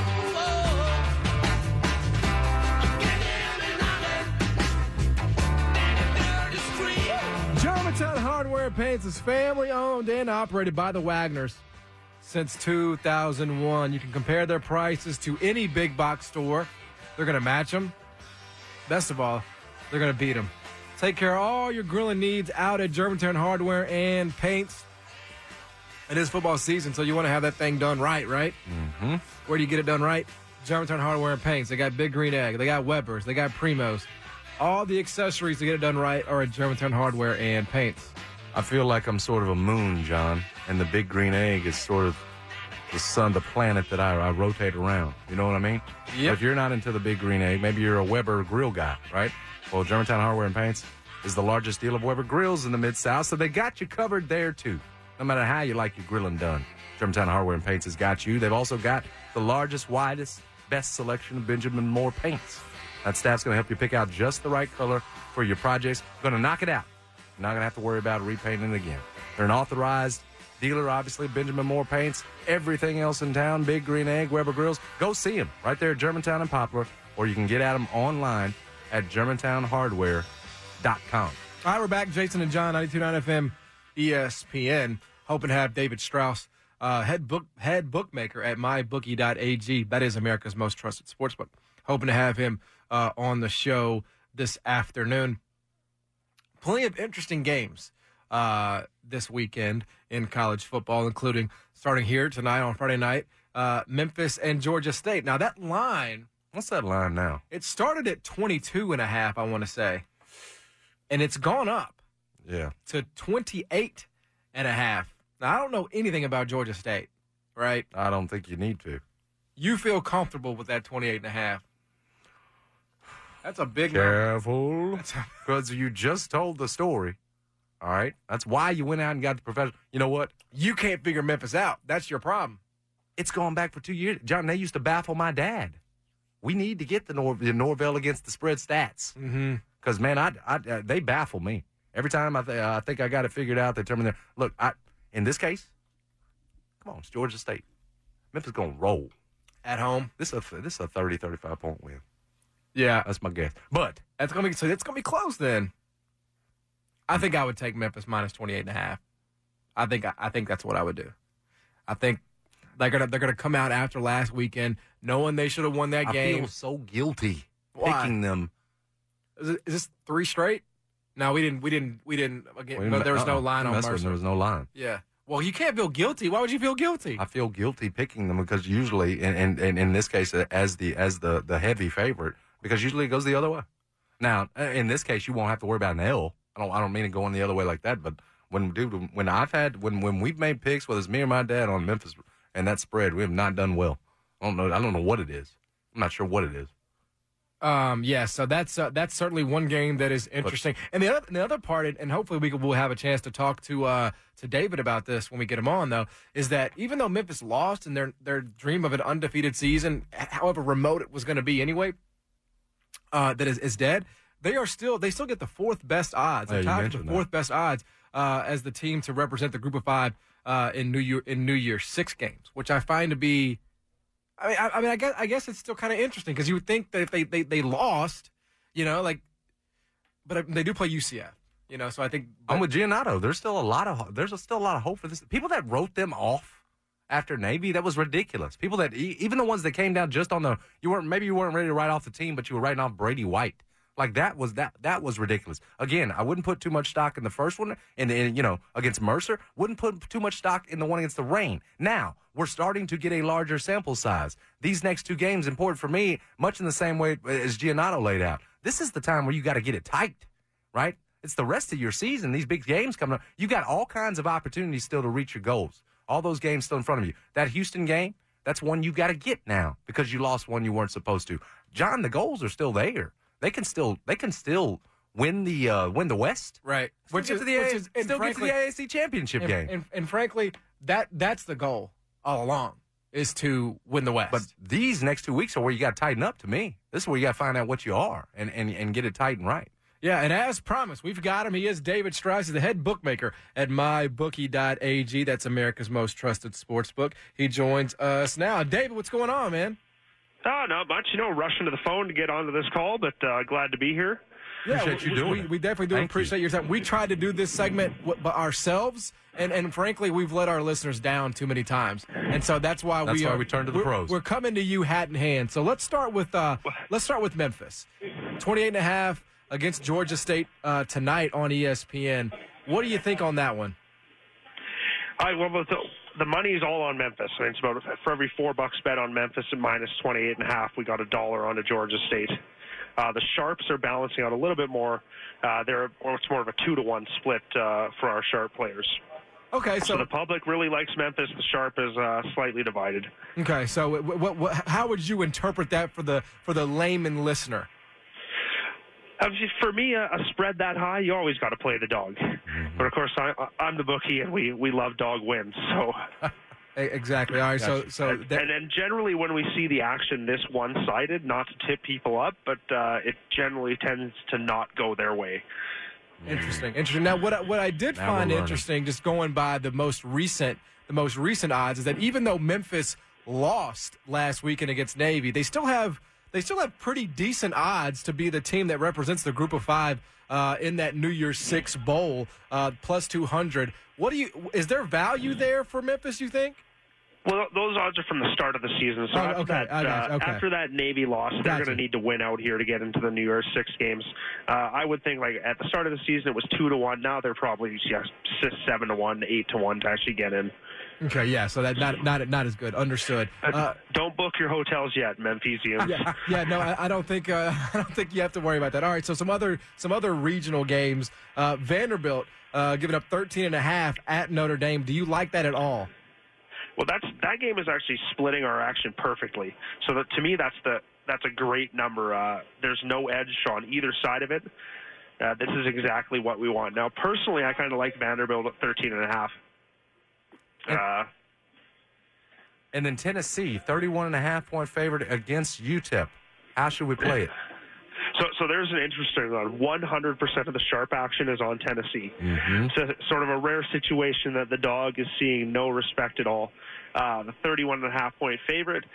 Can you hear me knocking down the dirty street? Germantown Hardware and Paints is family owned and operated by the Wagners since 2001. You can compare their prices to any big box store. They're going to match them. Best of all, they're going to beat them. Take care of all your grilling needs out at Germantown Hardware and Paints. It is football season, so you want to have that thing done right? Mm-hmm. Where do you get it done right? Germantown Hardware and Paints. They got Big Green Egg. They got Weber's. They got Primos. All the accessories to get it done right are at Germantown Hardware and Paints. I feel like I'm sort of a moon, John, and the big green egg is sort of the sun, the planet that I rotate around. You know what I mean? Yep. If you're not into the big green egg, maybe you're a Weber grill guy, right? Well, Germantown Hardware and Paints is the largest deal of Weber grills in the Mid-South, so they got you covered there, too. No matter how you like your grilling done, Germantown Hardware and Paints has got you. They've also got the largest, widest, best selection of Benjamin Moore paints. That staff's going to help you pick out just the right color for your projects. Going to knock it out. You're not going to have to worry about repainting it again. They're an authorized dealer, obviously, Benjamin Moore Paints. Everything else in town, Big Green Egg, Weber Grills. Go see them right there at Germantown and Poplar, or you can get at them online at GermantownHardware.com. All right, we're back. Jason and John, 92.9 FM, ESPN. Hoping to have David Strauss head bookmaker at mybookie.ag. That is America's most trusted sportsbook. Hoping to have him on the show this afternoon. Plenty of interesting games this weekend in college football, including starting here tonight on Friday night, Memphis and Georgia State. Now, that line... What's that line now? It started at 22.5, I want to say. And it's gone up to 28.5. Now, I don't know anything about Georgia State, right? I don't think you need to. You feel comfortable with that 28.5. That's a big number. Careful. Because you just told the story. All right? That's why you went out and got the professional. You know what? You can't figure Memphis out. That's your problem. It's going back for 2 years. John, they used to baffle my dad. We need to get the Norvell against the spread stats. Because, man, they baffle me. Every time I think I got it figured out, they tell me, look, in this case, come on, it's Georgia State. Memphis going to roll. At home? This is a 30, 35-point win. Yeah. That's my guess. But it's going to be close then. I think I would take Memphis minus 28.5. I think that's what I would do. I think they're gonna come out after last weekend knowing they should have won that game. I feel so guilty picking them. Is this 3 straight? No, we didn't. Again, but there was no line on Mercer. There was no line. Yeah. Well, you can't feel guilty. Why would you feel guilty? I feel guilty picking them because usually, and in this case, as the heavy favorite, because usually it goes the other way. Now, in this case, you won't have to worry about an L. I don't mean it going the other way like that, but when we've made picks, whether it's me or my dad on Memphis and that spread, we have not done well. I don't know what it is. I'm not sure what it is. Yeah, so that's certainly one game that is interesting. And the other part, and hopefully we'll have a chance to talk to David about this when we get him on, though, is that even though Memphis lost and their dream of an undefeated season, however remote it was going to be anyway, that is dead. They still get the fourth best odds. They're tied for the fourth best odds as the team to represent the Group of Five in New Year's 6 games, which I find to be. I guess it's still kind of interesting because you would think that if they lost, but they do play UCF, So I think I'm with Giannotto. There's still a lot of hope for this. People that wrote them off after Navy, that was ridiculous. People that even the ones that came down just on you weren't ready to write off the team, but you were writing off Brady White. Like that was ridiculous. Again, I wouldn't put too much stock in the first one, and against Mercer. Wouldn't put too much stock in the one against the Rain. Now we're starting to get a larger sample size. These next 2 games important for me, much in the same way as Giannotto laid out. This is the time where you got to get it tight, right? It's the rest of your season. These big games coming up. You got all kinds of opportunities still to reach your goals. All those games still in front of you. That Houston game, that's one you got to get now because you lost one you weren't supposed to. John, the goals are still there. They can still win the West, right? Get to the AAC championship game. And frankly, that's the goal all along is to win the West. But these next 2 weeks are where you got to tighten up. To me, this is where you got to find out what you are and get it tight and right. Yeah, and as promised, we've got him. He is David Strauss, the head bookmaker at mybookie.ag. That's America's most trusted sports book. He joins us now. David, what's going on, man? Oh, not much. Rushing to the phone to get onto this call, but glad to be here. Yeah, appreciate you doing it. We definitely do appreciate your time. We tried to do this segment ourselves, and frankly, we've let our listeners down too many times. And so that's why we turn to the pros. We're coming to you hat in hand. So let's start with Memphis. 28.5 against Georgia State tonight on ESPN. What do you think on that one? The money is all on Memphis. I mean, it's about for every $4 bet on Memphis at minus 28.5, we got $1 onto Georgia State. The sharps are balancing out a little bit more. It's more of a 2-to-1 split for our sharp players. Okay, so the public really likes Memphis. The sharp is slightly divided. Okay, so how would you interpret that for the layman listener? For me, a spread that high, you always got to play the dog. But, of course, I'm the bookie, and we love dog wins. So exactly. All right. Gotcha. And then generally when we see the action this one-sided, not to tip people up, but it generally tends to not go their way. Interesting. Now, what I did find interesting, just going by the most recent odds, is that even though Memphis lost last weekend against Navy, they still have pretty decent odds to be the team that represents the Group of Five in that New Year's Six bowl, plus 200. Is there value there for Memphis, you think? Well, those odds are from the start of the season. So after that Navy loss, they're going to need to win out here to get into the New Year's Six games. I would think like at the start of the season it was 2-1. Now they're probably 7-1, 8-1 to actually get in. Okay, yeah, so that not as good. Understood. Don't book your hotels yet, Memphisians. No, I don't think you have to worry about that. All right, so some other regional games. Vanderbilt giving up 13.5 at Notre Dame. Do you like that at all? Well, that game is actually splitting our action perfectly. So to me, that's a great number. There's no edge on either side of it. This is exactly what we want. Now, personally, I kind of like Vanderbilt at 13.5. And then Tennessee, 31.5-point favorite against UTEP. How should we play it? So there's an interesting one. 100% of the sharp action is on Tennessee. Mm-hmm. It's sort of a rare situation that the dog is seeing no respect at all. The 31.5-point favorite.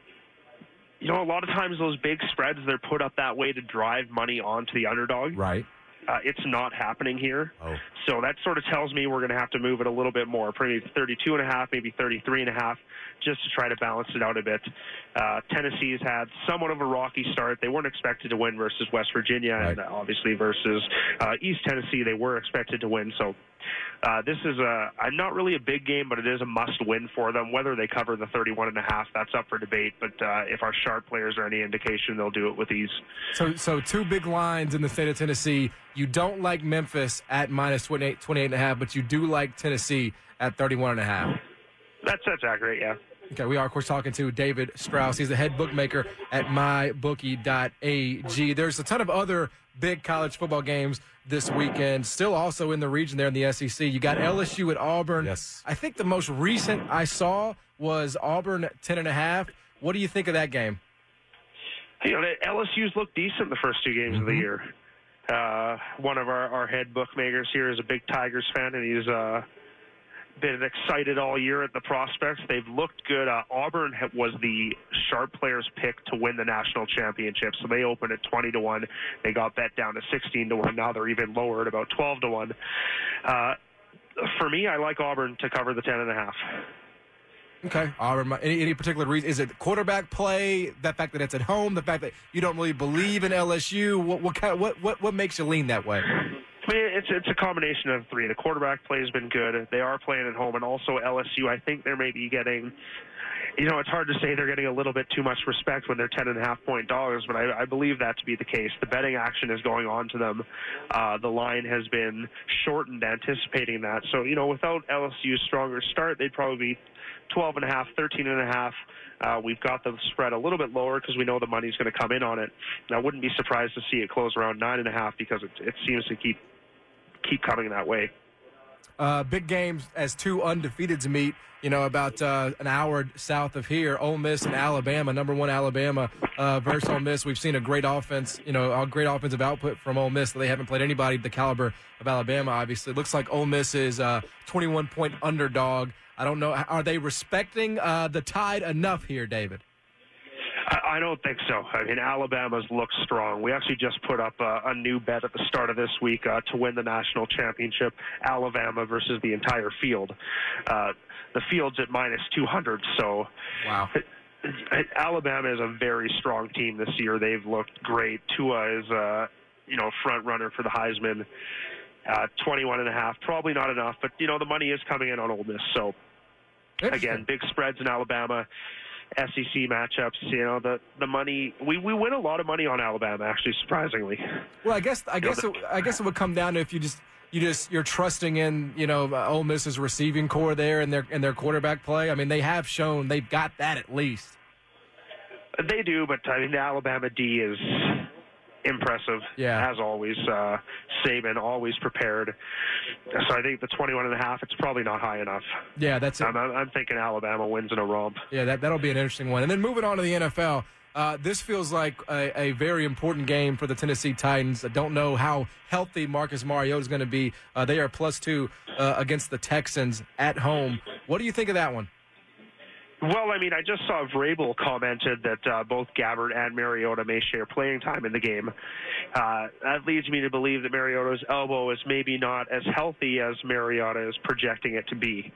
You know, a lot of times those big spreads, they're put up that way to drive money onto the underdog. Right. It's not happening here. Oh. So that sort of tells me we're going to have to move it a little bit more, probably 32.5, maybe 33.5, just to try to balance it out a bit. Tennessee's had somewhat of a rocky start. They weren't expected to win versus West Virginia, and obviously versus East Tennessee, they were expected to win. So this is not really a big game, but it is a must-win for them. Whether they cover the 31.5, that's up for debate. But if our sharp players are any indication, they'll do it with ease. So two big lines in the state of Tennessee. You don't like Memphis at minus 28.5, but you do like Tennessee at 31.5. That's accurate, yeah. Okay, we are, of course, talking to David Strauss. He's the head bookmaker at mybookie.ag. There's a ton of other big college football games this weekend, still also in the region there in the SEC. You got LSU at Auburn. Yes. I think the most recent I saw was Auburn 10.5. What do you think of that game? You know, LSU's looked decent the first two games of the year. One of our head bookmakers here is a big Tigers fan, and he's been excited all year at the prospects. They've looked good. Auburn was the sharp players' pick to win the national championship, so they opened at 20-1. They got bet down to 16-1. Now they're even lower at about 12-1. For me, I like Auburn to cover the 10.5. Okay, Auburn. Any particular reason? Is it quarterback play? The fact that it's at home? The fact that you don't really believe in LSU? What makes you lean that way? I mean, it's a combination of three. The quarterback play has been good. They are playing at home, and also LSU. I think they're maybe getting. You know, it's hard to say they're getting a little bit too much respect when they're 10.5-point dollars, but I believe that to be the case. The betting action is going on to them. The line has been shortened, anticipating that. So, you know, without LSU's stronger start, they'd probably be 12.5, 13.5. We've got the spread a little bit lower because we know the money's going to come in on it. And I wouldn't be surprised to see it close around 9.5 because it seems to keep coming that way. Big games as two undefeateds meet, you know, about an hour south of here. Ole Miss and Alabama, number one Alabama versus Ole Miss. We've seen a great offense, you know, a great offensive output from Ole Miss. They haven't played anybody the caliber of Alabama, obviously. It looks like Ole Miss is a 21-point underdog. I don't know. Are they respecting the Tide enough here, David? I don't think so. I mean, Alabama's looked strong. We actually just put up a new bet at the start of this week to win the national championship, Alabama versus the entire field. The field's at minus 200, so wow. Alabama is a very strong team this year. They've looked great. Tua is, front runner for the Heisman. 21.5, probably not enough, but, you know, the money is coming in on Ole Miss. So, again, big spreads in Alabama. SEC matchups, you know, the money we win a lot of money on Alabama, actually, surprisingly. Well, I guess it would come down to if you're trusting in, you know, Ole Miss's receiving core there and their quarterback play. I mean, they have shown they've got that at least. They do, but I mean, the Alabama D is impressive, as always. Saban always prepared. So I think the 21.5, it's probably not high enough. Yeah, that's it. I'm thinking Alabama wins in a romp. Yeah, that'll be an interesting one. And then moving on to the NFL, this feels like a very important game for the Tennessee Titans. I don't know how healthy Marcus Mariota is going to be. They are +2 against the Texans at home. What do you think of that one? Well, I mean, I just saw Vrabel commented that both Gabbert and Mariota may share playing time in the game. That leads me to believe that Mariota's elbow is maybe not as healthy as Mariota is projecting it to be.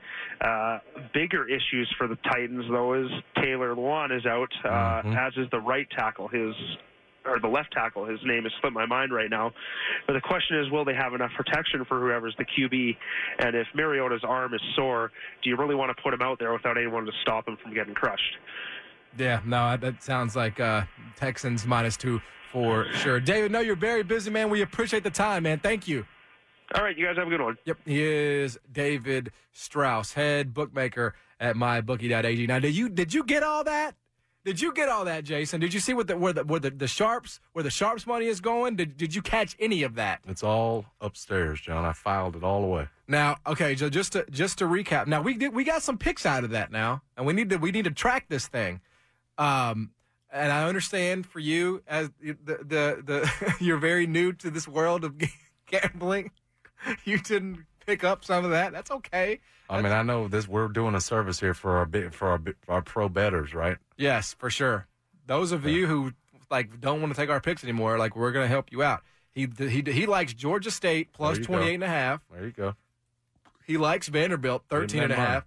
Bigger issues for the Titans, though, is Taylor Lewan is out, as is the right tackle. Or the left tackle, his name has slipped my mind right now. But the question is, will they have enough protection for whoever's the QB? And if Mariota's arm is sore, do you really want to put him out there without anyone to stop him from getting crushed? Yeah, no, that sounds like Texans -2 for sure. David, no, you're very busy, man. We appreciate the time, man. Thank you. All right, you guys have a good one. Yep, he is David Strauss, head bookmaker at mybookie.ag. Now, did you get all that? Did you get all that, Jason? Did you see where the Sharps money is going? Did you catch any of that? It's all upstairs, John. I filed it all away. Now, okay, so just to recap. Now we got some picks out of that now, and we need to track this thing. And I understand for you as the you're very new to this world of gambling. You didn't pick up some of that. That's okay. I mean, I know this. We're doing a service here for our pro bettors, right? Yes, for sure. Those of you who don't want to take our picks anymore, we're going to help you out. He likes Georgia State plus 28.5. There you go. He likes Vanderbilt 13.5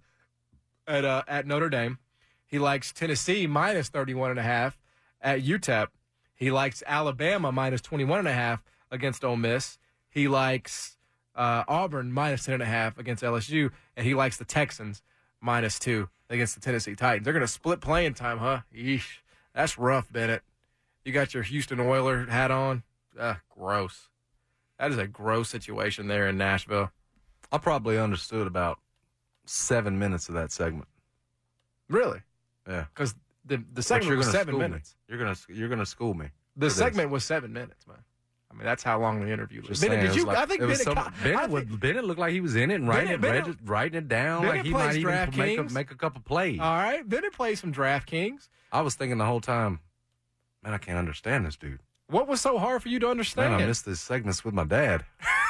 at Notre Dame. He likes Tennessee minus 31.5 at UTEP. He likes Alabama minus 21.5 against Ole Miss. He likes Auburn minus 10.5 against LSU, and he likes the Texans -2 against the Tennessee Titans. They're going to split playing time, huh? Yeesh. That's rough, Bennett. You got your Houston Oiler hat on? Gross. That is a gross situation there in Nashville. I probably understood about 7 minutes of that segment. Really? Yeah. Because the segment was 7 minutes. You're gonna school me. The segment was 7 minutes, man. I mean, that's how long the interview was. Bennett, Bennett Bennett looked like he was in it and writing it down. Bennett like he might even make a couple plays. All right, Bennett plays some DraftKings. I was thinking the whole time, man, I can't understand this dude. What was so hard for you to understand? Man, I missed this segments with my dad.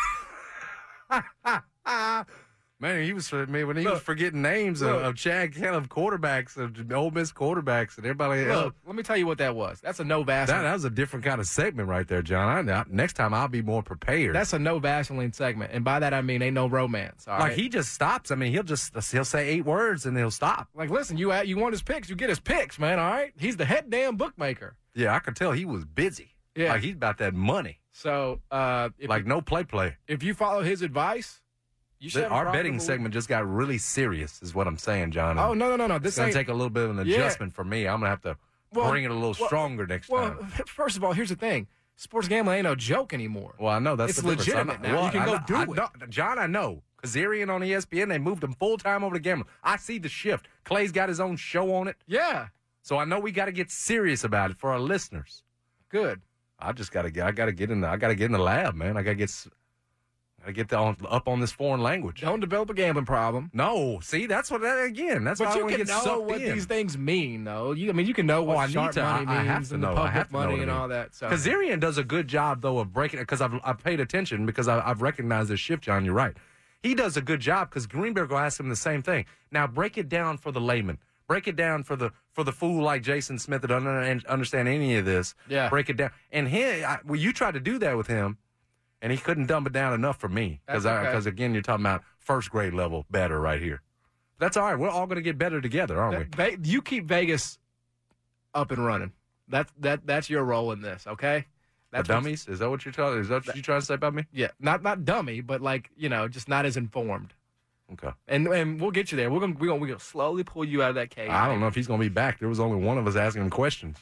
Man, he was when he was forgetting names of Chad Kenneth quarterbacks, of Ole Miss quarterbacks, and everybody else. Let me tell you what that was. That's a no Vaseline. That was a different kind of segment right there, John. Next time I'll be more prepared. That's a no Vaseline segment, and by that I mean ain't no romance. All right? He just stops. I mean, he'll say 8 words and he'll stop. Listen, you want his picks, you get his picks, man. All right, he's the head damn bookmaker. Yeah, I could tell he was busy. Yeah, he's about that money. So, no play. If you follow his advice. Our betting segment just got really serious, is what I'm saying, John. Oh, no. This is going to take a little bit of an adjustment for me. I'm going to have to bring it a little stronger next time. Well, first of all, here's the thing. Sports gambling ain't no joke anymore. Well, I know. It's legitimate now. You can go do it. John, I know. Kazarian on ESPN, they moved him full-time over to gambling. I see the shift. Clay's got his own show on it. Yeah. So I know we got to get serious about it for our listeners. Good. I got to get in the lab, man. I got to get up on this foreign language. Don't develop a gambling problem. No, see, that's why I want to get know what these things mean, though. You can know what sharp money means and the public money and all that. So. Kazarian does a good job, though, of breaking it, because I've paid attention, because I've recognized this shift, John. You're right. He does a good job, because Greenberg will ask him the same thing. Now, break it down for the layman. Break it down for the fool like Jason Smith that doesn't understand any of this. Yeah. Break it down. And you tried to do that with him. And he couldn't dumb it down enough for me, because again, you're talking about first grade level better right here. That's all right. We're all going to get better together, aren't we? You keep Vegas up and running. That's your role in this, okay? That's dummies. Is that what you're talking? Is that what you're trying to say about me? Yeah, not dummy, but just not as informed. Okay. And we'll get you there. We're gonna slowly pull you out of that cave. I don't know if he's gonna be back. There was only one of us asking him questions.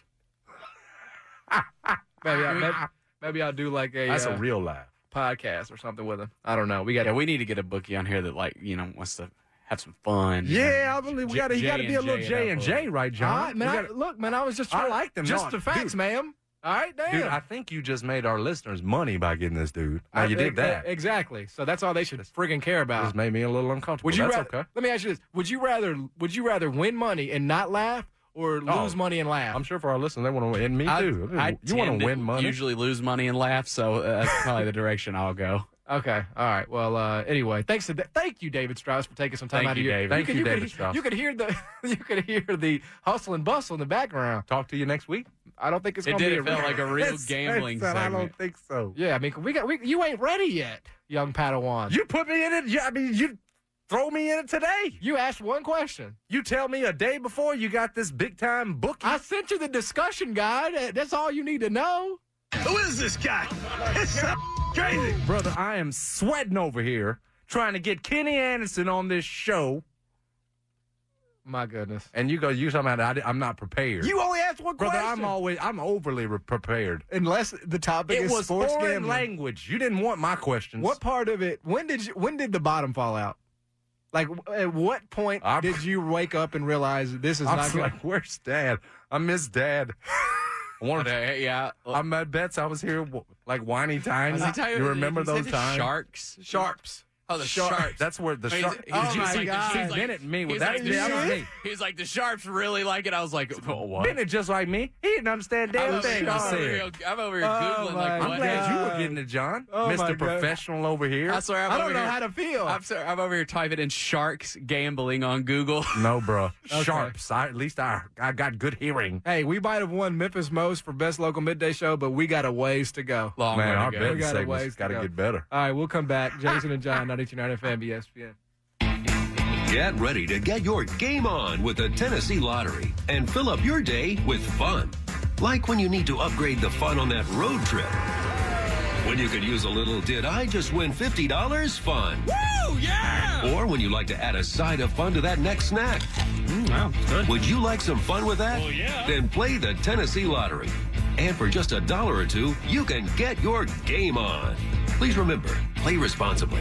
Maybe I'll do that's a real laugh podcast or something with him. I don't know. We need to get a bookie on here that wants to have some fun. Yeah, I believe we got to be a little J&J, right, John? Man, I was just trying. I like them. Just the facts, dude. ma'am. All right, damn. Dude, I think you just made our listeners money by getting this dude. You did that. Exactly. So that's all they should friggin' care about. Just made me a little uncomfortable. Okay. Let me ask you this: Would you rather win money and not laugh, or lose money and laugh? I'm sure for our listeners, they want to win. Me too. I you want to win money? Usually lose money and laugh, so that's probably the direction I'll go. Okay. All right. Well, anyway, thank you, David Strauss, for taking some time out of your. David. Thank you, David Strauss. You could hear the hustle and bustle in the background. Talk to you next week. I don't think it's going to be. It felt like a real gambling segment. I don't think so. Yeah, I mean, you ain't ready yet, young Padawan. You put me in it. I mean, you throw me in it today. You asked one question. You tell me a day before you got this big time bookie. I sent you the discussion guide. That's all you need to know. Who is this guy? It's so crazy. Brother, I am sweating over here trying to get Kenny Anderson on this show. My goodness. And you talking about I'm not prepared. You only asked one Brother, question. I'm overly prepared. Unless the topic is sports It was foreign gambling. language. You didn't want my questions. What part of it? When did the bottom fall out? Like, at what point did you wake up and realize this is not good? Like, where's Dad? I miss Dad. I'm at Betts. I was here like whiny times. You remember those times? Sharps. Oh, the Sharps. That's where the Sharps. Oh, my God. He's like, Bennett, me. He's That like, was me. He's like, the Sharps really like it. I was like, oh, what? Bennett just like me. He didn't understand damn thing I said. I'm over here Googling like, what? I'm glad you were getting it, John. Mr. Professional over here. I swear, I don't know how to feel. I'm over here typing in sharks gambling on Google. No, bro. Okay. Sharps. At least I got good hearing. Hey, we might have won Memphis Most for Best Local Midday Show, but we got a ways to go. Long Man, way our to go. betting segment's got to get better. All right, we'll come back. Jason and John, 92.9 FM, ESPN. Get ready to get your game on with the Tennessee Lottery and fill up your day with fun. Like when you need to upgrade the fun on that road trip. When you could use a little "did I just win $50" fun. Woo, yeah! Or when you like to add a side of fun to that next snack. Wow, good. Would you like some fun with that? Oh, yeah. Then play the Tennessee Lottery. And for just $1 or $2, you can get your game on. Please remember, play responsibly.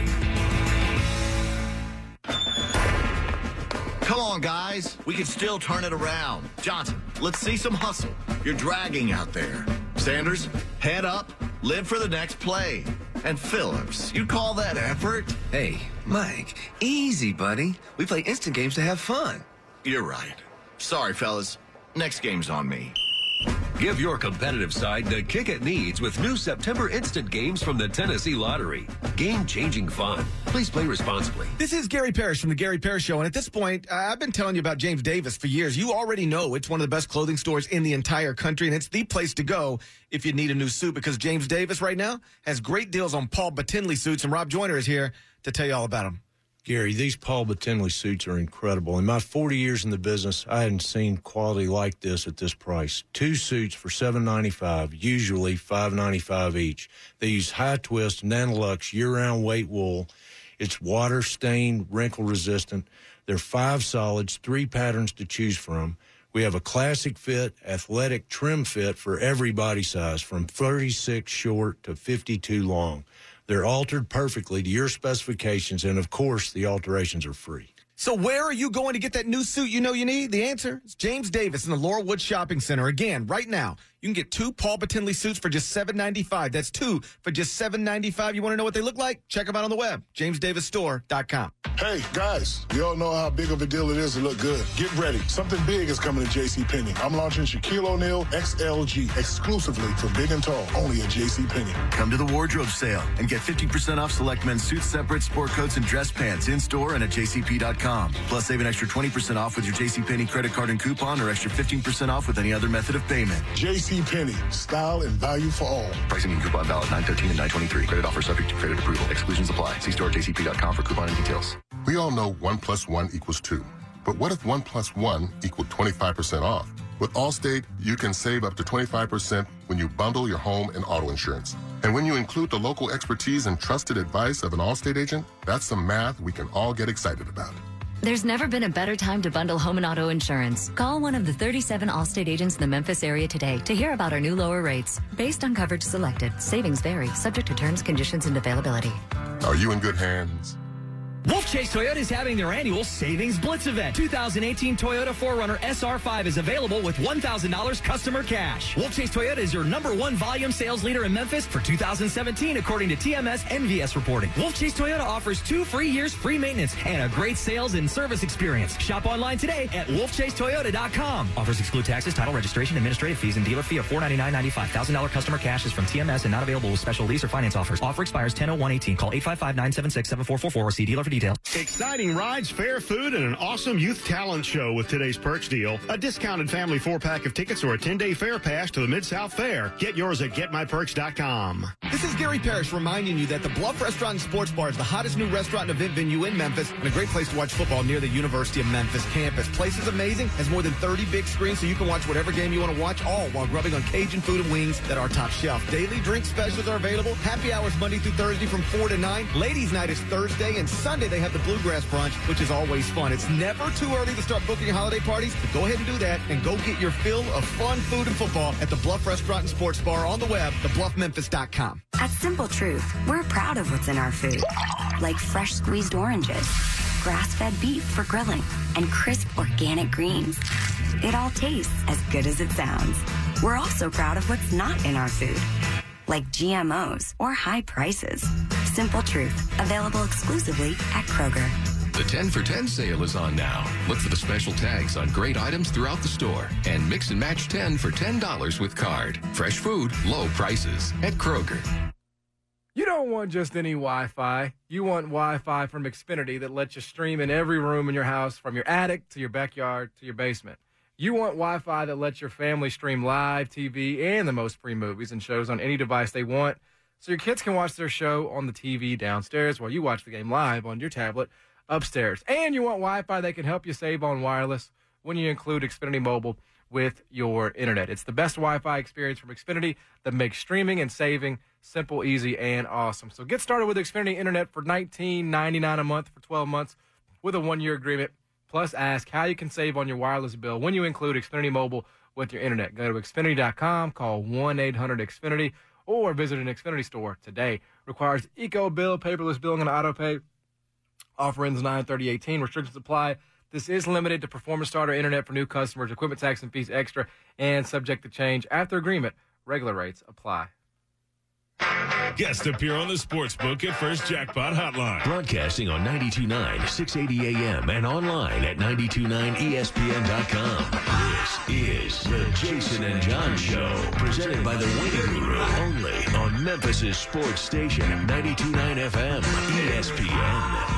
Come on, guys. We can still turn it around. Johnson, let's see some hustle. You're dragging out there. Sanders, head up. Live for the next play. And Phillips, you call that effort? Hey, Mike, easy, buddy. We play instant games to have fun. You're right. Sorry, fellas. Next game's on me. Give your competitive side the kick it needs with new September instant games from the Tennessee Lottery. Game-changing fun. Please play responsibly. This is Gary Parrish from the Gary Parrish Show, and at this point, I've been telling you about James Davis for years. You already know it's one of the best clothing stores in the entire country, and it's the place to go if you need a new suit, because James Davis right now has great deals on Paul Batinley suits, and Rob Joyner is here to tell you all about them. Gary, these Paul Batinley suits are incredible. In my 40 years in the business, I hadn't seen quality like this at this price. 2 suits for $7.95, usually $5.95 each. They use high twist, Nanolux, year-round weight wool. It's water-stained, wrinkle-resistant. They're 5 solids, 3 patterns to choose from. We have a classic fit, athletic trim fit for every body size, from 36 short to 52 long. They're altered perfectly to your specifications, and, of course, the alterations are free. So where are you going to get that new suit you know you need? The answer is James Davis in the Laurelwood Shopping Center. Again, right now, you can get 2 Paul Batinley suits for just $7.95. That's 2 for just $7.95. You want to know what they look like? Check them out on the web, jamesdavisstore.com. Hey, guys, you all know how big of a deal it is to look good. Get ready. Something big is coming to JCPenney. I'm launching Shaquille O'Neal XLG exclusively for big and tall, only at JCPenney. Come to the wardrobe sale and get 50% off select men's suits, separates, sport coats, and dress pants in-store and at jcp.com. Plus, save an extra 20% off with your JCPenney credit card and coupon, or extra 15% off with any other method of payment. JCPenney, style and value for all. Pricing and coupon valid 9/13 and 9/23. Credit offer subject to credit approval. Exclusions apply. See store at jcp.com for coupon and details. We all know 1 + 1 = 2. But what if 1 + 1 = 25% off? With Allstate, you can save up to 25% when you bundle your home and auto insurance. And when you include the local expertise and trusted advice of an Allstate agent, that's some math we can all get excited about. There's never been a better time to bundle home and auto insurance. Call one of the 37 Allstate agents in the Memphis area today to hear about our new lower rates. Based on coverage selected, savings vary, subject to terms, conditions, and availability. Are you in good hands? Wolf Chase Toyota is having their annual Savings Blitz event. 2018 Toyota 4Runner SR5 is available with $1,000 customer cash. Wolf Chase Toyota is your #1 volume sales leader in Memphis for 2017, according to TMS NVS reporting. Wolf Chase Toyota offers 2 free years free maintenance and a great sales and service experience. Shop online today at wolfchasetoyota.com. Offers exclude taxes, title, registration, administrative fees, and dealer fee of $499.95. $1,000 customer cash is from TMS and not available with special lease or finance offers. Offer expires 10/01/18. Call 855-976-7444 or see dealer for details. Exciting rides, fair food, and an awesome youth talent show with today's Perks deal. A discounted family 4-pack of tickets or a 10-day fair pass to the Mid-South Fair. Get yours at GetMyPerks.com. This is Gary Parrish reminding you that the Bluff Restaurant and Sports Bar is the hottest new restaurant and event venue in Memphis and a great place to watch football near the University of Memphis campus. Place is amazing, has more than 30 big screens so you can watch whatever game you want to watch, all while grubbing on Cajun food and wings that are top shelf. Daily drink specials are available. Happy hours Monday through Thursday from 4 to 9. Ladies' night is Thursday, and Sunday they have the Bluegrass Brunch, which is always fun. It's never too early to start booking your holiday parties, but go ahead and do that and go get your fill of fun food and football at the Bluff Restaurant and Sports Bar on the web, thebluffmemphis.com. At Simple Truth, we're proud of what's in our food, like fresh squeezed oranges, grass-fed beef for grilling, and crisp organic greens. It all tastes as good as it sounds. We're also proud of what's not in our food, like GMOs or high prices. Simple Truth, available exclusively at Kroger. The 10 for 10 sale is on now. Look for the special tags on great items throughout the store. And mix and match 10 for $10 with card. Fresh food, low prices at Kroger. You don't want just any Wi-Fi. You want Wi-Fi from Xfinity that lets you stream in every room in your house, from your attic to your backyard to your basement. You want Wi-Fi that lets your family stream live TV and the most free movies and shows on any device they want, so your kids can watch their show on the TV downstairs while you watch the game live on your tablet upstairs. And you want Wi-Fi that can help you save on wireless when you include Xfinity Mobile with your internet. It's the best Wi-Fi experience from Xfinity that makes streaming and saving simple, easy, and awesome. So get started with Xfinity Internet for $19.99 a month for 12 months with a 1-year agreement. Plus, ask how you can save on your wireless bill when you include Xfinity Mobile with your internet. Go to Xfinity.com, call 1-800-XFINITY, or visit an Xfinity store today. Requires eco bill, paperless billing, and auto pay. Offer ends 9/30/18. Restrictions apply. This is limited to performance starter internet for new customers. Equipment tax and fees extra and subject to change. After agreement, regular rates apply. Guest appear on the Sportsbook at First Jackpot Hotline. Broadcasting on 92.9, 680 AM and online at 929ESPN.com. This is the Jason and John Show, presented by the Wing Guru, only on Memphis' sports station, 92.9 FM, ESPN.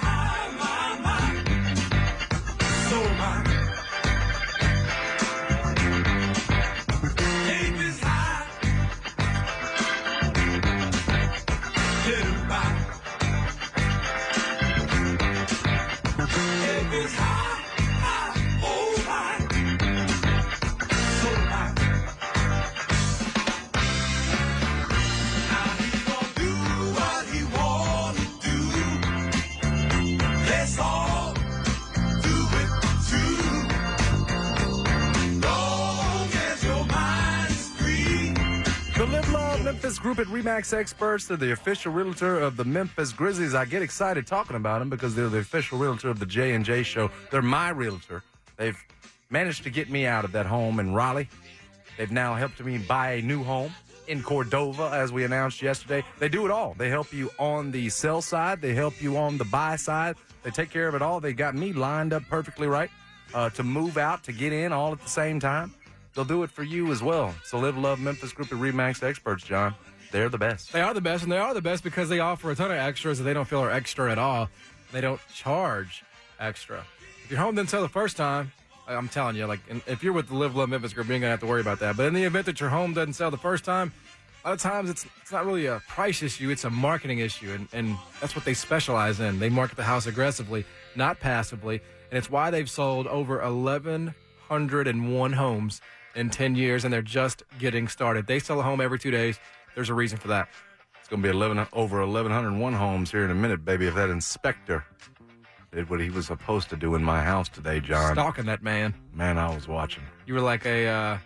Memphis Group at RE/MAX Experts. They're the official realtor of the Memphis Grizzlies. I get excited talking about them because they're the official realtor of the J&J Show. They're my realtor. They've managed to get me out of that home in Raleigh. They've now helped me buy a new home in Cordova, as we announced yesterday. They do it all. They help you on the sell side. They help you on the buy side. They take care of it all. They got me lined up perfectly right to move out, to get in all at the same time. They'll do it for you as well. So live, love Memphis Group of RE/MAX Experts, John. They're the best. They are the best, and they are the best because they offer a ton of extras that they don't feel are extra at all. They don't charge extra. If your home didn't sell the first time, I'm telling you, like, if you're with the Live, Love Memphis Group, you ain't going to have to worry about that. But in the event that your home doesn't sell the first time, a lot of times it's not really a price issue, it's a marketing issue, and that's what they specialize in. They market the house aggressively, not passively, and it's why they've sold over 1,101 homes in 10 years, and they're just getting started. They sell a home every 2 days. There's a reason for that. It's going to be over 1,101 homes here in a minute, baby, if that inspector did what he was supposed to do in my house today, John. Stalking that man. Man, I was watching. You were like you're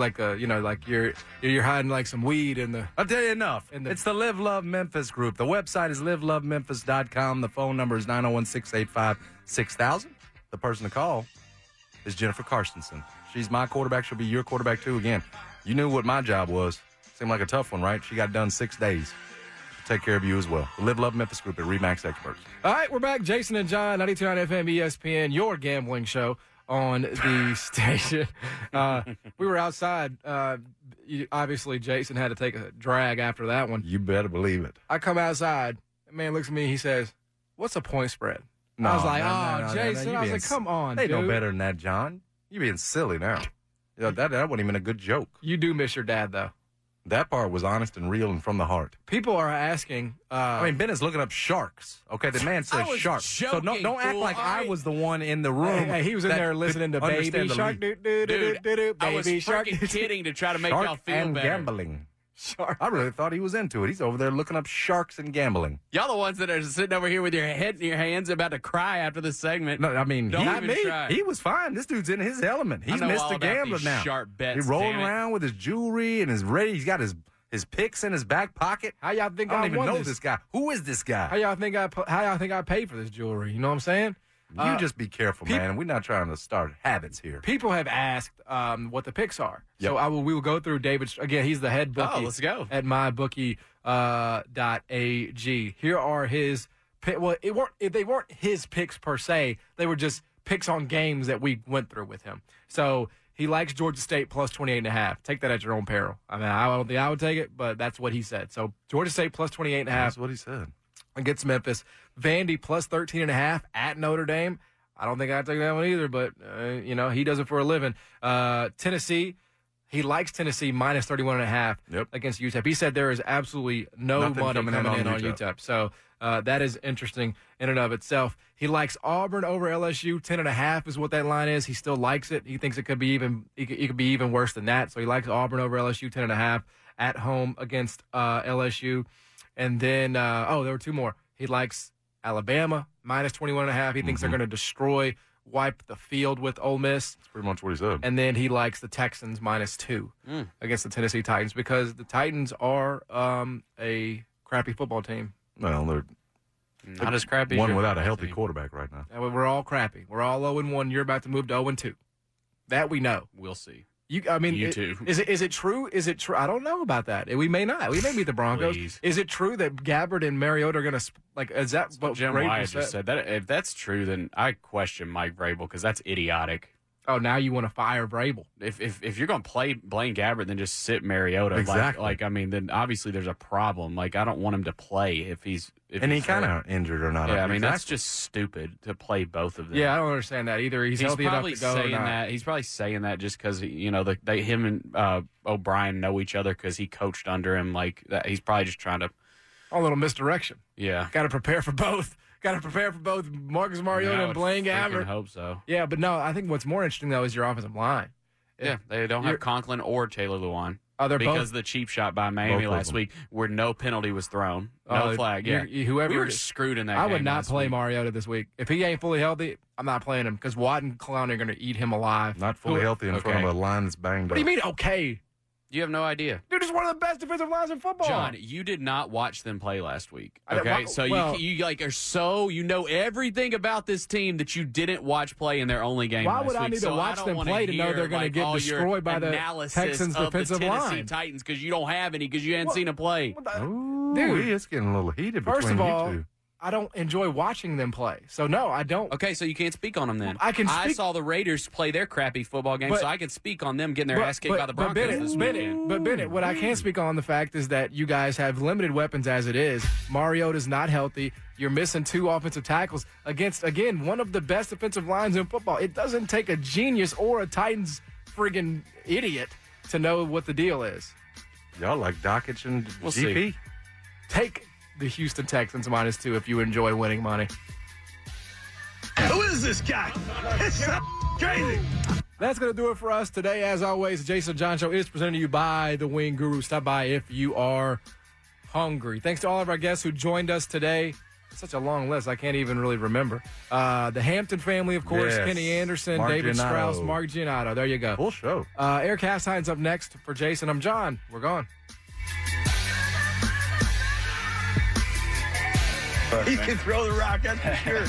hiding like some weed in the. I'll tell you enough. It's the Live Love Memphis group. The website is livelovememphis.com. The phone number is 901-685-6000. The person to call is Jennifer Karstensen. She's my quarterback. She'll be your quarterback, too. Again, you knew what my job was. Seemed like a tough one, right? She got it done 6 days. She'll take care of you as well. The Live Love Memphis group at RE/MAX Experts. All right, we're back. Jason and John, 92.9 FM ESPN, your gambling show on the station. We were outside. Obviously, Jason had to take a drag after that one. You better believe it. I come outside. The man looks at me. He says, "What's a point spread?" I was like, Jason. I was like, come on, They dude. know better than that, John. You're being silly now. You know, that wasn't even a good joke. You do miss your dad, though. That part was honest and real and from the heart. People are asking. Ben is looking up sharks. Okay, the man says sharks. So don't act like I was the one in the room. Hey, he was in there listening to Baby Shark. Dude, I was freaking kidding to try to make y'all feel and better. Gambling. I really thought he was into it. He's over there looking up sharks and gambling. Y'all the ones that are sitting over here with your head in your hands about to cry after this segment. No, I mean, Don't even try. He was fine. This dude's in his element. He's Mr. Gambler now. Sharp bets, He's rolling around with his jewelry and his ready. He's got his picks in his back pocket. How y'all think I don't I even won know this? this guy. Who is this guy? How y'all think I paid for this jewelry? You know what I'm saying? You just be careful, man. We're not trying to start habits here. People have asked what the picks are. Yep. So we will go through David's. Again, he's the head bookie. Let's go. At mybookie.ag. Here are his well, they weren't his picks per se. They were just picks on games that we went through with him. So he likes Georgia State plus 28.5. Take that at your own peril. I mean, I don't think I would take it, but that's what he said. So Georgia State plus 28.5. That's what he said. Against Memphis. Vandy plus 13.5 at Notre Dame. I don't think I'd take that one either, but, he does it for a living. Tennessee, he likes Tennessee minus 31.5 against UTEP. He said there is absolutely money coming in on UTEP. So that is interesting in and of itself. He likes Auburn over LSU. 10.5 is what that line is. He still likes it. He thinks it could be even worse than that. So he likes Auburn over LSU. 10.5 at home against LSU. And then, there were two more. He likes Alabama, minus 21.5. He thinks they're going to wipe the field with Ole Miss. That's pretty much what he said. And then he likes the Texans minus 2 against the Tennessee Titans because the Titans are a crappy football team. Well, they're not as crappy. One without a healthy quarterback right now. We're all crappy. We're all 0-1. You're about to move to 0-2. That we know. We'll see. You too. Is it true? Is it true? I don't know about that. We may not. We may beat the Broncos. Please. Is it true that Gabbard and Mariota are going to is that what Jim Vrabel Wyatt just said? That if that's true, then I question Mike Vrabel because that's idiotic. Oh, now you want to fire Vrabel? If you're going to play Blaine Gabbert, then just sit Mariota. Exactly. Then obviously there's a problem. Like I don't want him to play if he's kind of injured or not. Yeah, that's just stupid to play both of them. Yeah, I don't understand that either. He's healthy enough to go. Saying that he's probably saying that just because him and O'Brien know each other because he coached under him. Like that, he's probably just trying to a little misdirection. Yeah, got to prepare for both. Got to prepare for both Marcus Mariota and Blaine Gabbert. I hope so. Yeah, but no, I think what's more interesting, though, is your offensive line. Yeah, they don't have Conklin or Taylor Lewan. They're because both, the cheap shot by Miami last week where no penalty was thrown. No flag. Yeah. We were screwed in that game. I would not play Mariota this week. If he ain't fully healthy, I'm not playing him because Watt and Clowney are going to eat him alive. Not fully healthy in front of a line that's banged up. What do you mean, okay? You have no idea. Dude, it's one of the best defensive lines in football. John, you did not watch them play last week. Okay, you know everything about this team that you didn't watch play in their only game. Why last would I week. need to watch them play to know they're going to get destroyed by the Texans' defensive line? Titans because you don't have any because you hadn't seen them play. Dude, it's getting a little heated between you two. I don't enjoy watching them play. So, no, I don't. Okay, so you can't speak on them then. I saw the Raiders play their crappy football game, so I can speak on them getting their ass kicked by the Broncos this weekend. But, Bennett, what I can speak on the fact is that you guys have limited weapons as it is. Mariota's not healthy. You're missing 2 offensive tackles against, again, one of the best defensive lines in football. It doesn't take a genius or a Titans friggin' idiot to know what the deal is. Y'all like Dockich and we'll GP? See. Take the Houston Texans -2 if you enjoy winning money. Who is this guy? It's so crazy. That's going to do it for us today. As always, the Jason John Show is presented to you by the Wing Guru. Stop by if you are hungry. Thanks to all of our guests who joined us today. such a long list. I can't even really remember. The Hampton family, of course. Yes. Kenny Anderson, Mark David Giannotto. Strauss, Mark Giannotto. There you go. Full show. Eric Hastine's up next. For Jason, I'm John. We're gone. He can throw the rock, that's for sure.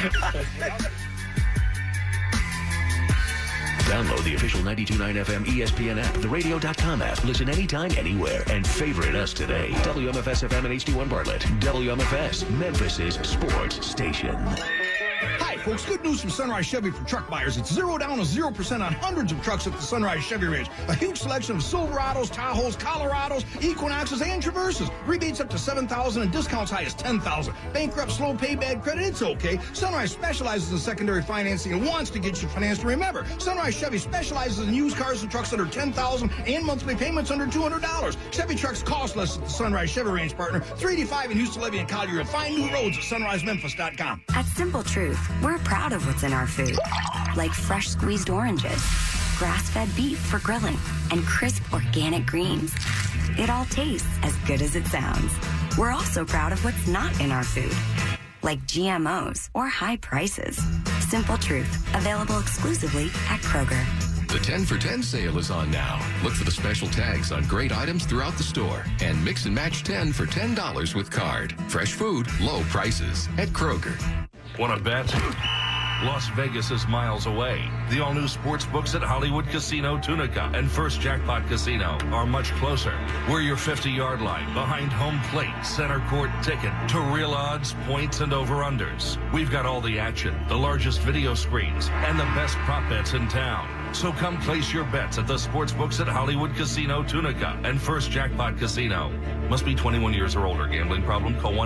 Download the official 92.9 FM ESPN app, the radio.com app. Listen anytime, anywhere, and favorite us today. WMFS FM and HD1 Bartlett. WMFS, Memphis' sports station. Hi, folks. Good news from Sunrise Chevy for truck buyers. It's 0 down to 0% on hundreds of trucks at the Sunrise Chevy range. A huge selection of Silverados, Tahoes, Colorados, Equinoxes, and Traverses. Rebates up to $7,000 and discounts high as $10,000. Bankrupt, slow pay, bad credit, it's okay. Sunrise specializes in secondary financing and wants to get you financed. Remember, Sunrise Chevy specializes in used cars and trucks under $10,000 and monthly payments under $200. Chevy trucks cost less at the Sunrise Chevy range, partner. 385 in Houston, Levy, and Collier. Find new roads at sunrisememphis.com. At Simple Truth, we're proud of what's in our food, like fresh squeezed oranges, grass-fed beef for grilling, and crisp organic greens. It all tastes as good as it sounds. We're also proud of what's not in our food, like GMOs or high prices. Simple Truth, available exclusively at Kroger. The 10 for 10 sale is on now. Look for the special tags on great items throughout the store. And mix and match 10 for $10 with card. Fresh food, low prices at Kroger. Want to bet? Las Vegas is miles away. The all-new sports books at Hollywood Casino Tunica and First Jackpot Casino are much closer. We're your 50-yard line, behind home plate, center court ticket, to real odds, points, and over-unders. We've got all the action, the largest video screens, and the best prop bets in town. So come place your bets at the sports books at Hollywood Casino Tunica and First Jackpot Casino. Must be 21 years or older. Gambling problem? Call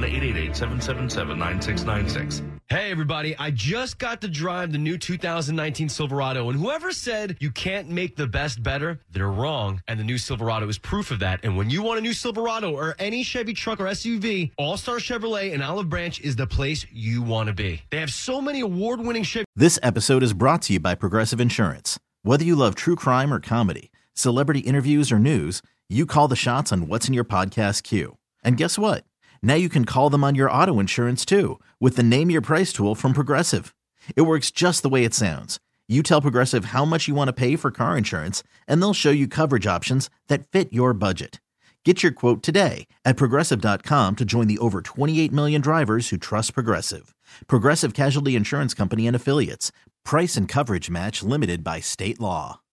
1-888-777-9696. Hey, everybody. I just got to drive the new 2019 Silverado, and whoever said you can't make the best better, they're wrong, and the new Silverado is proof of that. And when you want a new Silverado or any Chevy truck or SUV, All-Star Chevrolet in Olive Branch is the place you want to be. They have so many award-winning Chevy. This episode is brought to you by Progressive Insurance. Whether you love true crime or comedy, celebrity interviews or news, you call the shots on what's in your podcast queue. And guess what? Now you can call them on your auto insurance too with the Name Your Price tool from Progressive. It works just the way it sounds. You tell Progressive how much you want to pay for car insurance, and they'll show you coverage options that fit your budget. Get your quote today at Progressive.com to join the over 28 million drivers who trust Progressive. Progressive Casualty Insurance Company and Affiliates. Price and coverage match limited by state law.